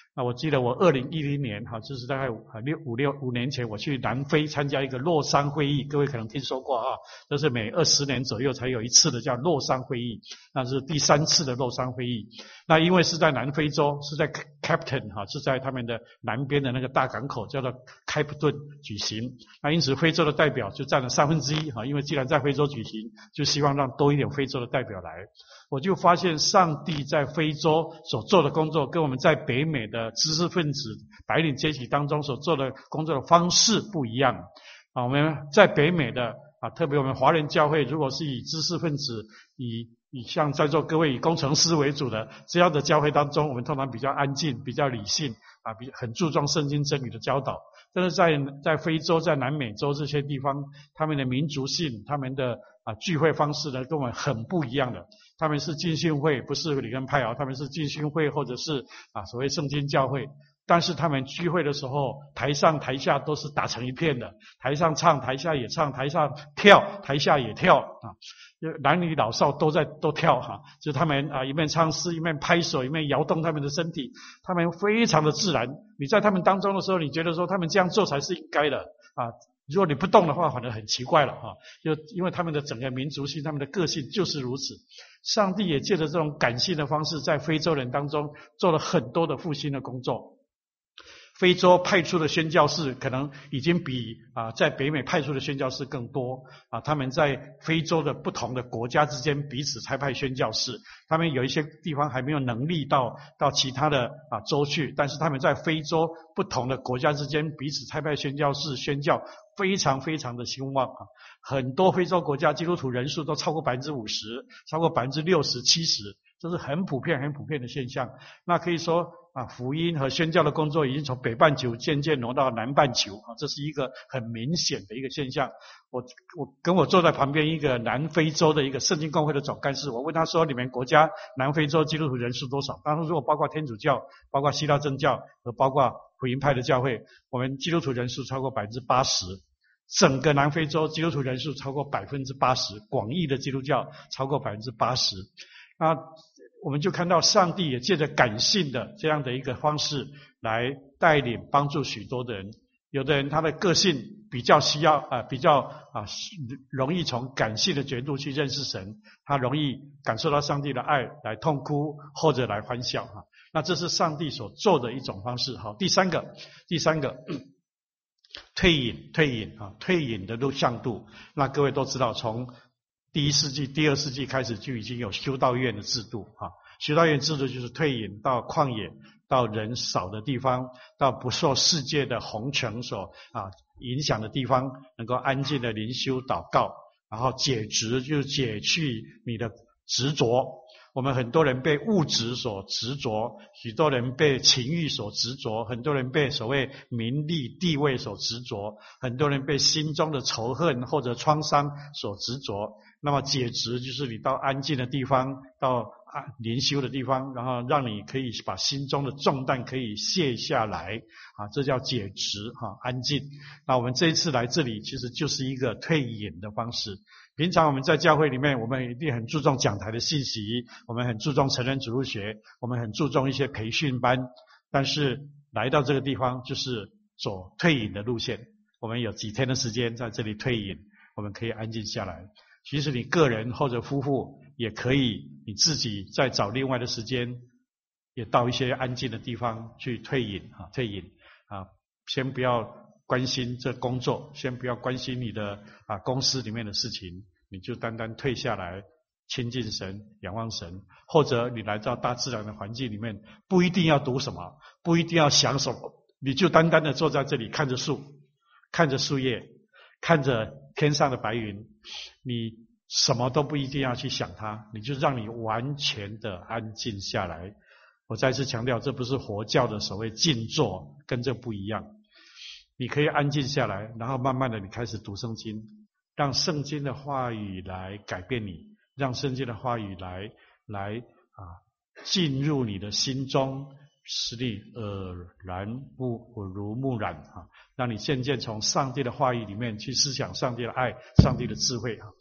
[SPEAKER 2] 那我记得我二零一零年哈，就是大概六五六五年前，我去南非参加一个洛桑会议，各位可能听说过哈，这是每二十年左右才有一次的叫洛桑会议，那是第三次的洛桑会议。那因为是在南非洲，是在 Captain 哈，是在他们的南边的那个大港口叫做开普敦举行。那因此非洲的代表就占了三分之一哈，因为既然在非洲举行，就希望让多一点非洲的代表来。我就发现上帝在非洲所做的工作，跟我们在北美的知识分子白领阶级当中所做的工作的方式不一样啊。我们在北美的啊，特别我们华人教会，如果是以知识分子，以以像在座各位以工程师为主的这样的教会当中，我们通常比较安静，比较理性啊，比很注重圣经真理的教导。但是在在非洲、在南美洲这些地方，他们的民族性、他们的啊聚会方式呢，跟我们很不一样的。他们是浸信会，不是里根派啊，他们是浸信会或者是啊所谓圣经教会。但是他们聚会的时候，台上台下都是打成一片的，台上唱，台下也唱，台上跳，台下也跳啊，男女老少都在都跳哈、啊，就他们啊一面唱诗，一面拍手，一面摇动他们的身体，他们非常的自然。你在他们当中的时候，你觉得说他们这样做才是应该的啊。如果你不动的话，反而很奇怪了哈、啊。就因为他们的整个民族性、他们的个性就是如此。上帝也借着这种感性的方式，在非洲人当中做了很多的复兴的工作。非洲派出的宣教士可能已经比啊在北美派出的宣教士更多啊，他们在非洲的不同的国家之间彼此差派宣教士，他们有一些地方还没有能力到到其他的啊州去，但是他们在非洲不同的国家之间彼此差派宣教士宣教，非常非常的兴旺啊，很多非洲国家基督徒人数都超过百分之五十，超过百分之六十、七十，这是很普遍、很普遍的现象。那可以说啊，福音和宣教的工作已经从北半球渐渐挪到南半球啊，这是一个很明显的一个现象。我我跟我坐在旁边一个南非洲的一个圣经公会的总干事，我问他说：“你们国家南非洲基督徒人数多少？”他说：“如果包括天主教、包括希腊正教和包括福音派的教会，我们基督徒人数超过百分之八十。整个南非洲基督徒人数超过百分之八十，广义的基督教超过百分之八十。那我们就看到上帝也借着感性的这样的一个方式来带领帮助许多的人。有的人他的个性比较需要啊、呃，比较啊容易从感性的角度去认识神，他容易感受到上帝的爱，来痛哭或者来欢笑哈。那这是上帝所做的一种方式。好，第三个，第三个。退隐，退隐啊，退隐的路向度。那各位都知道，从第一世纪、第二世纪开始就已经有修道院的制度啊。修道院制度就是退隐到旷野，到人少的地方，到不受世界的红尘所啊影响的地方，能够安静的灵修祷告，然后解执，就是解去你的执着。我们很多人被物质所执着，许多人被情欲所执着，很多人被所谓名利地位所执着，很多人被心中的仇恨或者创伤所执着。那么解执就是你到安静的地方，到啊灵修的地方，然后让你可以把心中的重担可以卸下来啊，这叫解执哈、啊，安静。那我们这一次来这里，其实就是一个退隐的方式。平常我们在教会里面，我们一定很注重讲台的信息，我们很注重成人主日学，我们很注重一些培训班。但是来到这个地方，就是走退隐的路线。我们有几天的时间在这里退隐，我们可以安静下来。其实你个人或者夫妇也可以，你自己再找另外的时间，也到一些安静的地方去退隐啊，退隐啊，先不要关心这工作，先不要关心你的啊公司里面的事情，你就单单退下来亲近神，仰望神。或者你来到大自然的环境里面，不一定要读什么，不一定要想什么，你就单单的坐在这里，看着树，看着树叶，看着天上的白云，你什么都不一定要去想它，你就让你完全的安静下来。我再次强调，这不是佛教的所谓静坐，跟这不一样。你可以安静下来，然后慢慢的你开始读圣经，让圣经的话语来改变你，让圣经的话语来来啊进入你的心中，使你耳然目耳濡目染啊，让你渐渐从上帝的话语里面去思想上帝的爱、上帝的智慧啊。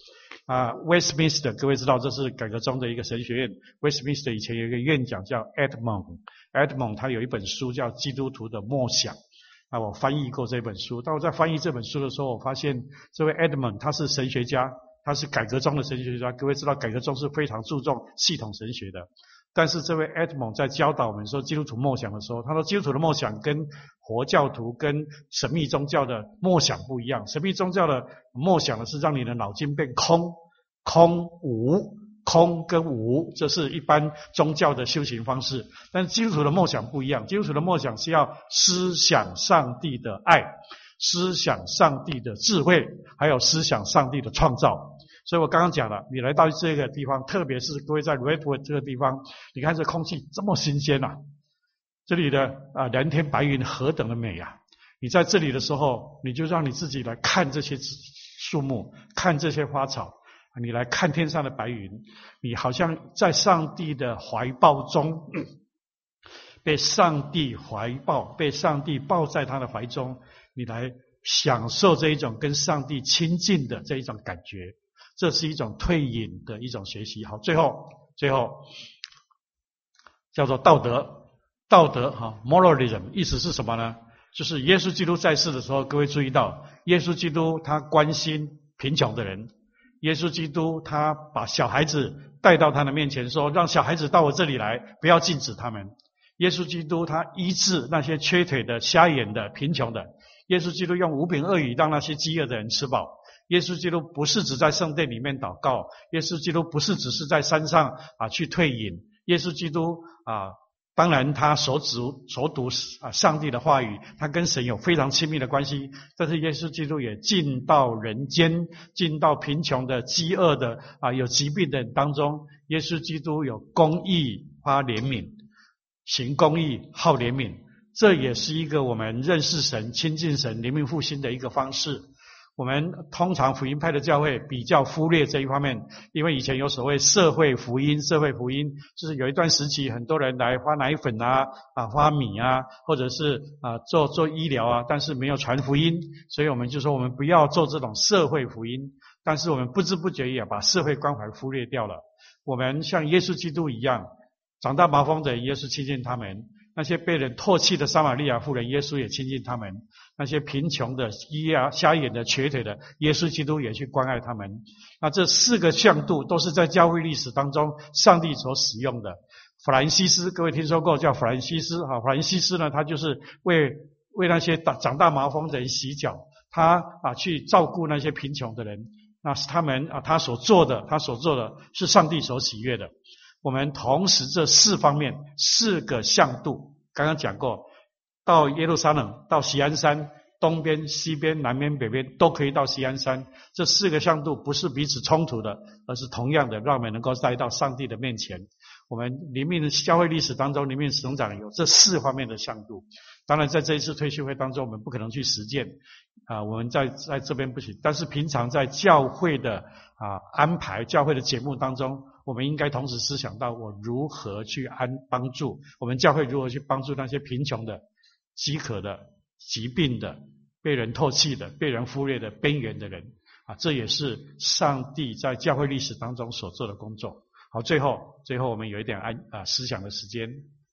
[SPEAKER 2] 啊 ，Westminster 各位知道这是改革宗的一个神学院。Westminster 以前有一个院长叫 Edmond，Edmond 他有一本书叫《基督徒的默想》。啊，我翻译过这本书。当我在翻译这本书的时候，我发现这位 Edmond 他是神学家，他是改革宗的神学家。各位知道改革宗是非常注重系统神学的。但是这位 Edmond 在教导我们说基督徒默想的时候，他说基督徒的默想跟佛教徒跟神秘宗教的默想不一样。神秘宗教的默想的是让你的脑筋变空，空无，空跟无，这是一般宗教的修行方式。但是基督徒的默想不一样，基督徒的默想是要思想上帝的爱，思想上帝的智慧，还有思想上帝的创造。所以我刚刚讲了，你来到这个地方，特别是各位在 Redwood 这个地方，你看这空气这么新鲜啊，这里的啊蓝天白云何等的美啊！你在这里的时候，你就让你自己来看这些树木，看这些花草，你来看天上的白云，你好像在上帝的怀抱中，被上帝怀抱，被上帝抱在他的怀中，你来享受这一种跟上帝亲近的这一种感觉。这是一种退隐的一种学习。好，最后最后叫做道德，道德哈 moralism 意思是什么呢？就是耶稣基督在世的时候，各位注意到，耶稣基督他关心贫穷的人，耶稣基督他把小孩子带到他的面前说，让小孩子到我这里来，不要禁止他们。耶稣基督他医治那些缺腿的、瞎眼的、贫穷的。耶稣基督用五饼二鱼让那些饥饿的人吃饱。耶稣基督不是只在圣殿里面祷告，耶稣基督不是只是在山上啊去退隐，耶稣基督啊，当然他所读所读啊上帝的话语，他跟神有非常亲密的关系，但是耶稣基督也进到人间，进到贫穷的、饥饿的啊有疾病的人当中。耶稣基督有公义发怜悯，行公义好怜悯，这也是一个我们认识神、亲近神、灵命复兴的一个方式。我们通常福音派的教会比较忽略这一方面，因为以前有所谓社会福音，社会福音就是有一段时期很多人来发奶粉啊、啊发米啊，或者是啊做做医疗啊，但是没有传福音，所以我们就说我们不要做这种社会福音。但是我们不知不觉也把社会关怀忽略掉了。我们像耶稣基督一样，长大麻风的人，耶稣亲近他们；那些被人唾弃的撒玛利亚妇人，耶稣也亲近他们。那些贫穷的、瞎眼的、瘸腿的，耶稣基督也去关爱他们。那这四个向度都是在教会历史当中上帝所使用的。法兰西斯，各位听说过叫法兰西斯啊？法兰西斯呢，他就是为为那些长大麻风的人洗脚，他啊去照顾那些贫穷的人。那是他们啊，他所做的，他所做的是上帝所喜悦的。我们同时这四方面四个向度，刚刚讲过。到耶路撒冷，到锡安山，东边、西边、南边、北边都可以到锡安山。这四个向度不是彼此冲突的，而是同样的，让我们能够带到上帝的面前。我们灵命的教会历史当中，灵命成长有这四方面的向度。当然，在这一次退休会当中，我们不可能去实践啊，我们在在这边不行。但是平常在教会的啊安排、教会的节目当中，我们应该同时思想到我如何去安帮助我们教会如何去帮助那些贫穷的、饥渴的、疾病的、被人唾弃的、被人忽略的边缘的人啊，这也是上帝在教会历史当中所做的工作。好，最后最后我们有一点安啊思想的时间，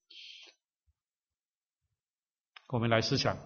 [SPEAKER 2] 我们来思想，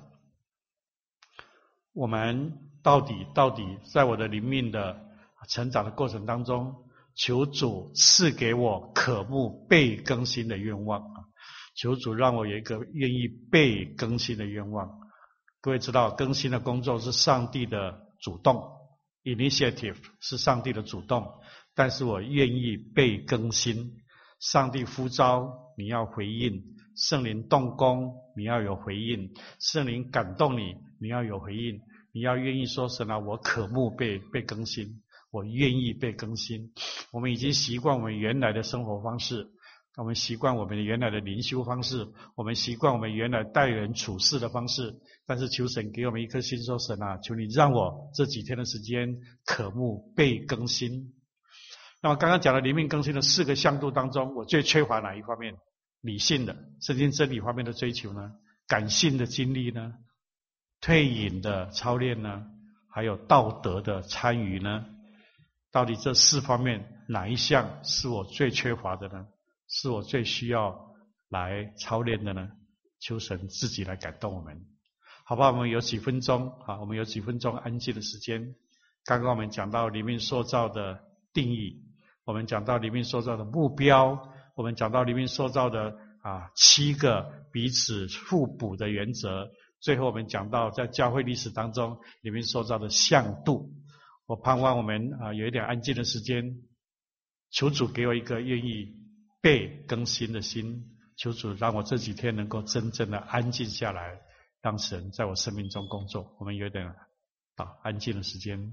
[SPEAKER 2] 我们到底到底在我的灵命的成长的过程当中，求主赐给我渴慕被更新的愿望啊！求主让我有一个愿意被更新的愿望。各位知道，更新的工作是上帝的主动 ，initiative 是上帝的主动，但是我愿意被更新。上帝呼召，你要回应；圣灵动工，你要有回应；圣灵感动你，你要有回应。你要愿意说：神啊，我渴慕被被更新，我愿意被更新。我们已经习惯我们原来的生活方式。我们习惯我们原来的灵修方式，我们习惯我们原来待人处事的方式，但是求神给我们一颗心，说神啊，求你让我这几天的时间渴慕被更新。那么刚刚讲的灵命更新的四个向度当中，我最缺乏哪一方面？理性的圣经真理方面的追求呢？感性的经历呢？退隐的操练呢？还有道德的参与呢？ 到底这四方面哪一项是我最缺乏的呢？是我最需要来操练的呢？求神自己来感动我们，好吧？我们有几分钟啊，我们有几分钟安静的时间。刚刚我们讲到灵命塑造的定义，我们讲到灵命塑造的目标，我们讲到灵命塑造的啊七个彼此互补的原则，最后我们讲到在教会历史当中灵命塑造的向度。我盼望我们啊有一点安静的时间，求主给我一个愿意被更新的心，求主让我这几天能够真正的安静下来，让神在我生命中工作。我们有点啊安静的时间。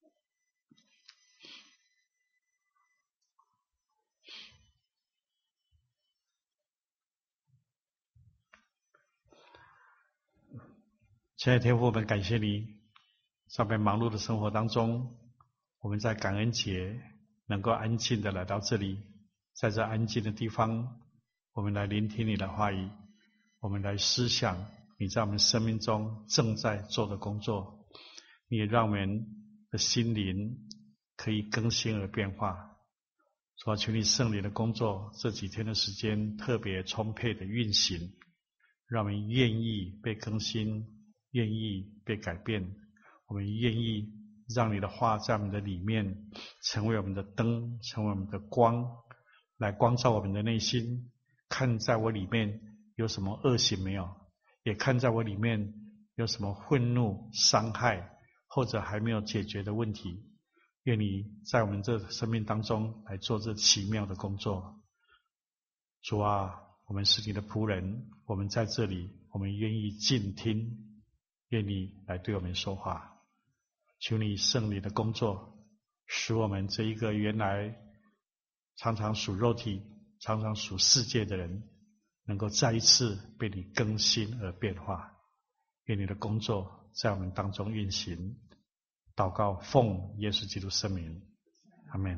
[SPEAKER 2] 亲爱的天父，我们感谢你，上面忙碌的生活当中，我们在感恩节能够安静的来到这里，在这安静的地方，我们来聆听你的话语，我们来思想你在我们生命中正在做的工作，你也让我们的心灵可以更新而变化。主啊，求你圣灵的工作这几天的时间特别充沛的运行，让我们愿意被更新，愿意被改变，我们愿意让你的话在我们的里面成为我们的灯，成为我们的光，来光照我们的内心，看在我里面有什么恶行没有，也看在我里面有什么愤怒、伤害或者还没有解决的问题。愿你在我们这生命当中来做这奇妙的工作。主啊，我们是你的仆人，我们在这里，我们愿意静听，愿你来对我们说话。求你圣灵的工作，使我们这一个原来常常属肉体、常常属世界的人，能够再一次被你更新而变化。愿你的工作在我们当中运行。祷告奉耶稣基督圣名，阿们。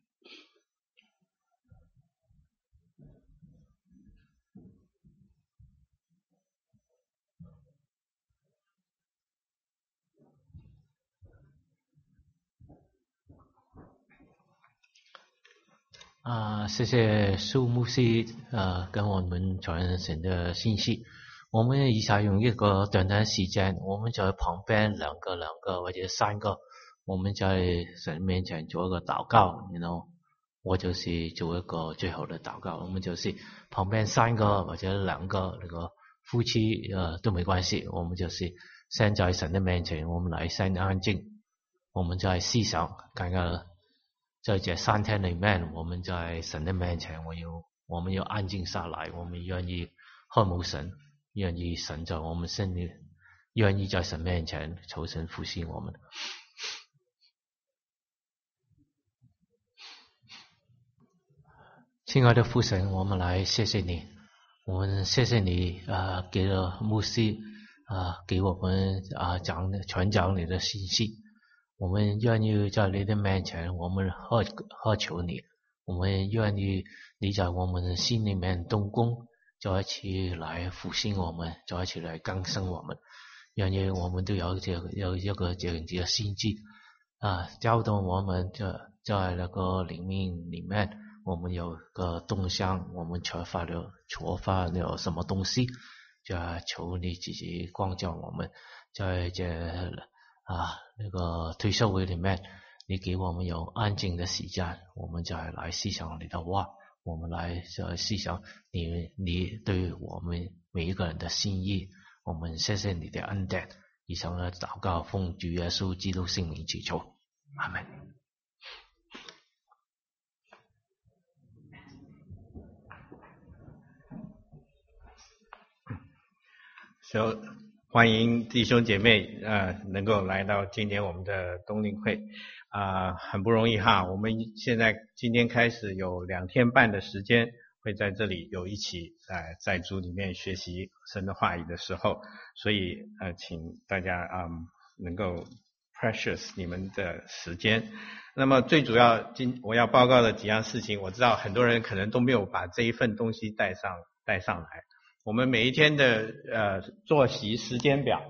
[SPEAKER 1] 啊，谢谢苏牧师呃跟我们传神的信息。我们以下用一个短短时间，我们在旁边两个两个或者三个，我们在神面前做一个祷告，然后我就是做一个最后的祷告。我们就是旁边三个或者两个那个夫妻呃都没关系，我们就是先在神的面前，我们来先安静，我们在思想看看在这三天里面，我们在神的面前，我有我们要安静下来，我们愿意渴慕神，愿意神在我们心里，愿意在神面前求神复兴我们。亲爱的父神，我们来谢谢你，我们谢谢你啊、呃，给了牧师啊、呃，给我们啊、呃、讲传讲你的信息。我们愿意在你的面前，我们渴渴求你，我们愿意你在我们的心里面动工，再一起来复兴我们，再一起来更新我们。愿意我们都有这个有一个这样子的心智啊，教导我们在在那个灵命里面，我们有个动向，我们缺乏了缺乏了什么东西，就求你自己光照我们，在这啊，那个退休会里面，你给我们有安静的时间，我们再来思想你的话，我们来思想你你对我们每一个人的心意。我们谢谢你的恩典。以上的祷告奉主耶稣基督圣名祈求，阿们。
[SPEAKER 3] So, 欢迎弟兄姐妹呃能够来到今天我们的冬令会啊、呃，很不容易哈。我们现在今天开始有两天半的时间会在这里有一起呃在主里面学习神的话语的时候，所以呃请大家啊、呃、能够 precious 你们的时间。那么最主要今我要报告的几样事情，我知道很多人可能都没有把这一份东西带上带上来。我们每一天的呃作息时间表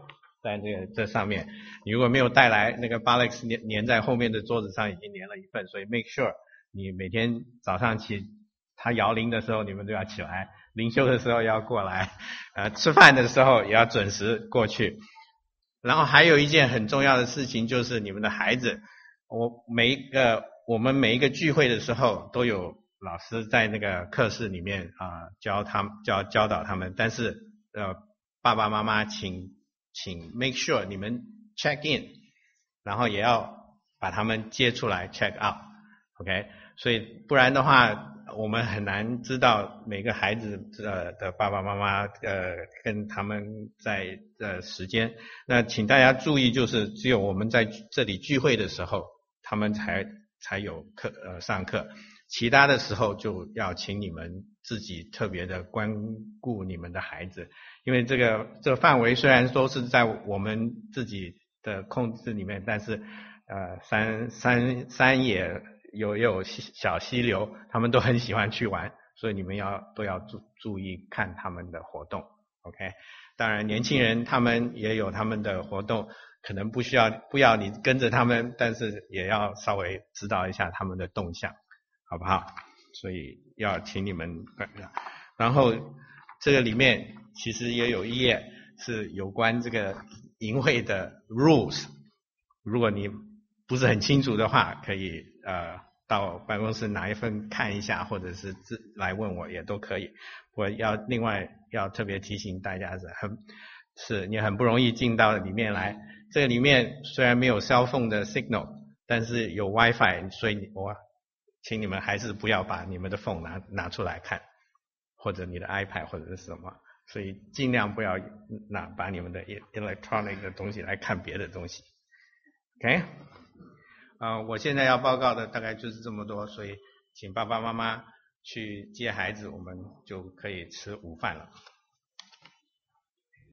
[SPEAKER 3] 在这个这上面。你如果没有带来，那个 Balex 粘粘在后面的桌子上已经粘了一份，所以 make sure 你每天早上起他摇铃的时候你们都要起来，灵修的时候要过来，呃，吃饭的时候也要准时过去。然后还有一件很重要的事情就是你们的孩子，我每一个我们每一个聚会的时候都有老师在那个课室里面啊、呃、教他们教教导他们，但是呃爸爸妈妈请请 make sure 你们 check in， 然后也要把他们接出来 check out，OK， 所以不然的话我们很难知道每个孩子呃的爸爸妈妈呃跟他们在的时间。那请大家注意，就是只有我们在这里聚会的时候，他们才才有课呃上课，其他的时候就要请你们自己特别的关顾你们的孩子，因为这个这个范围虽然说是在我们自己的控制里面，但是呃山山山野有也有小溪流，他们都很喜欢去玩，所以你们要都要注注意看他们的活动 ，OK。当然年轻人他们也有他们的活动，可能不需要不要你跟着他们，但是也要稍微知道一下他们的动向，好不好？所以要请你们，然后这个里面其实也有一页是有关这个营会的 rules， 如果你不是很清楚的话，可以呃到办公室拿一份看一下，或者是自来问我也都可以。我要另外要特别提醒大家是很是你很不容易进到里面来，这个里面虽然没有 cell phone 的 signal， 但是有 WiFi， 所以我请你们还是不要把你们的 phone 拿拿出来看，或者你的 iPad 或者是什么，所以尽量不要拿把你们的 electronic 的东西来看别的东西。OK， 呃，我现在要报告的大概就是这么多，所以请爸爸妈妈去接孩子，我们就可以吃午饭了。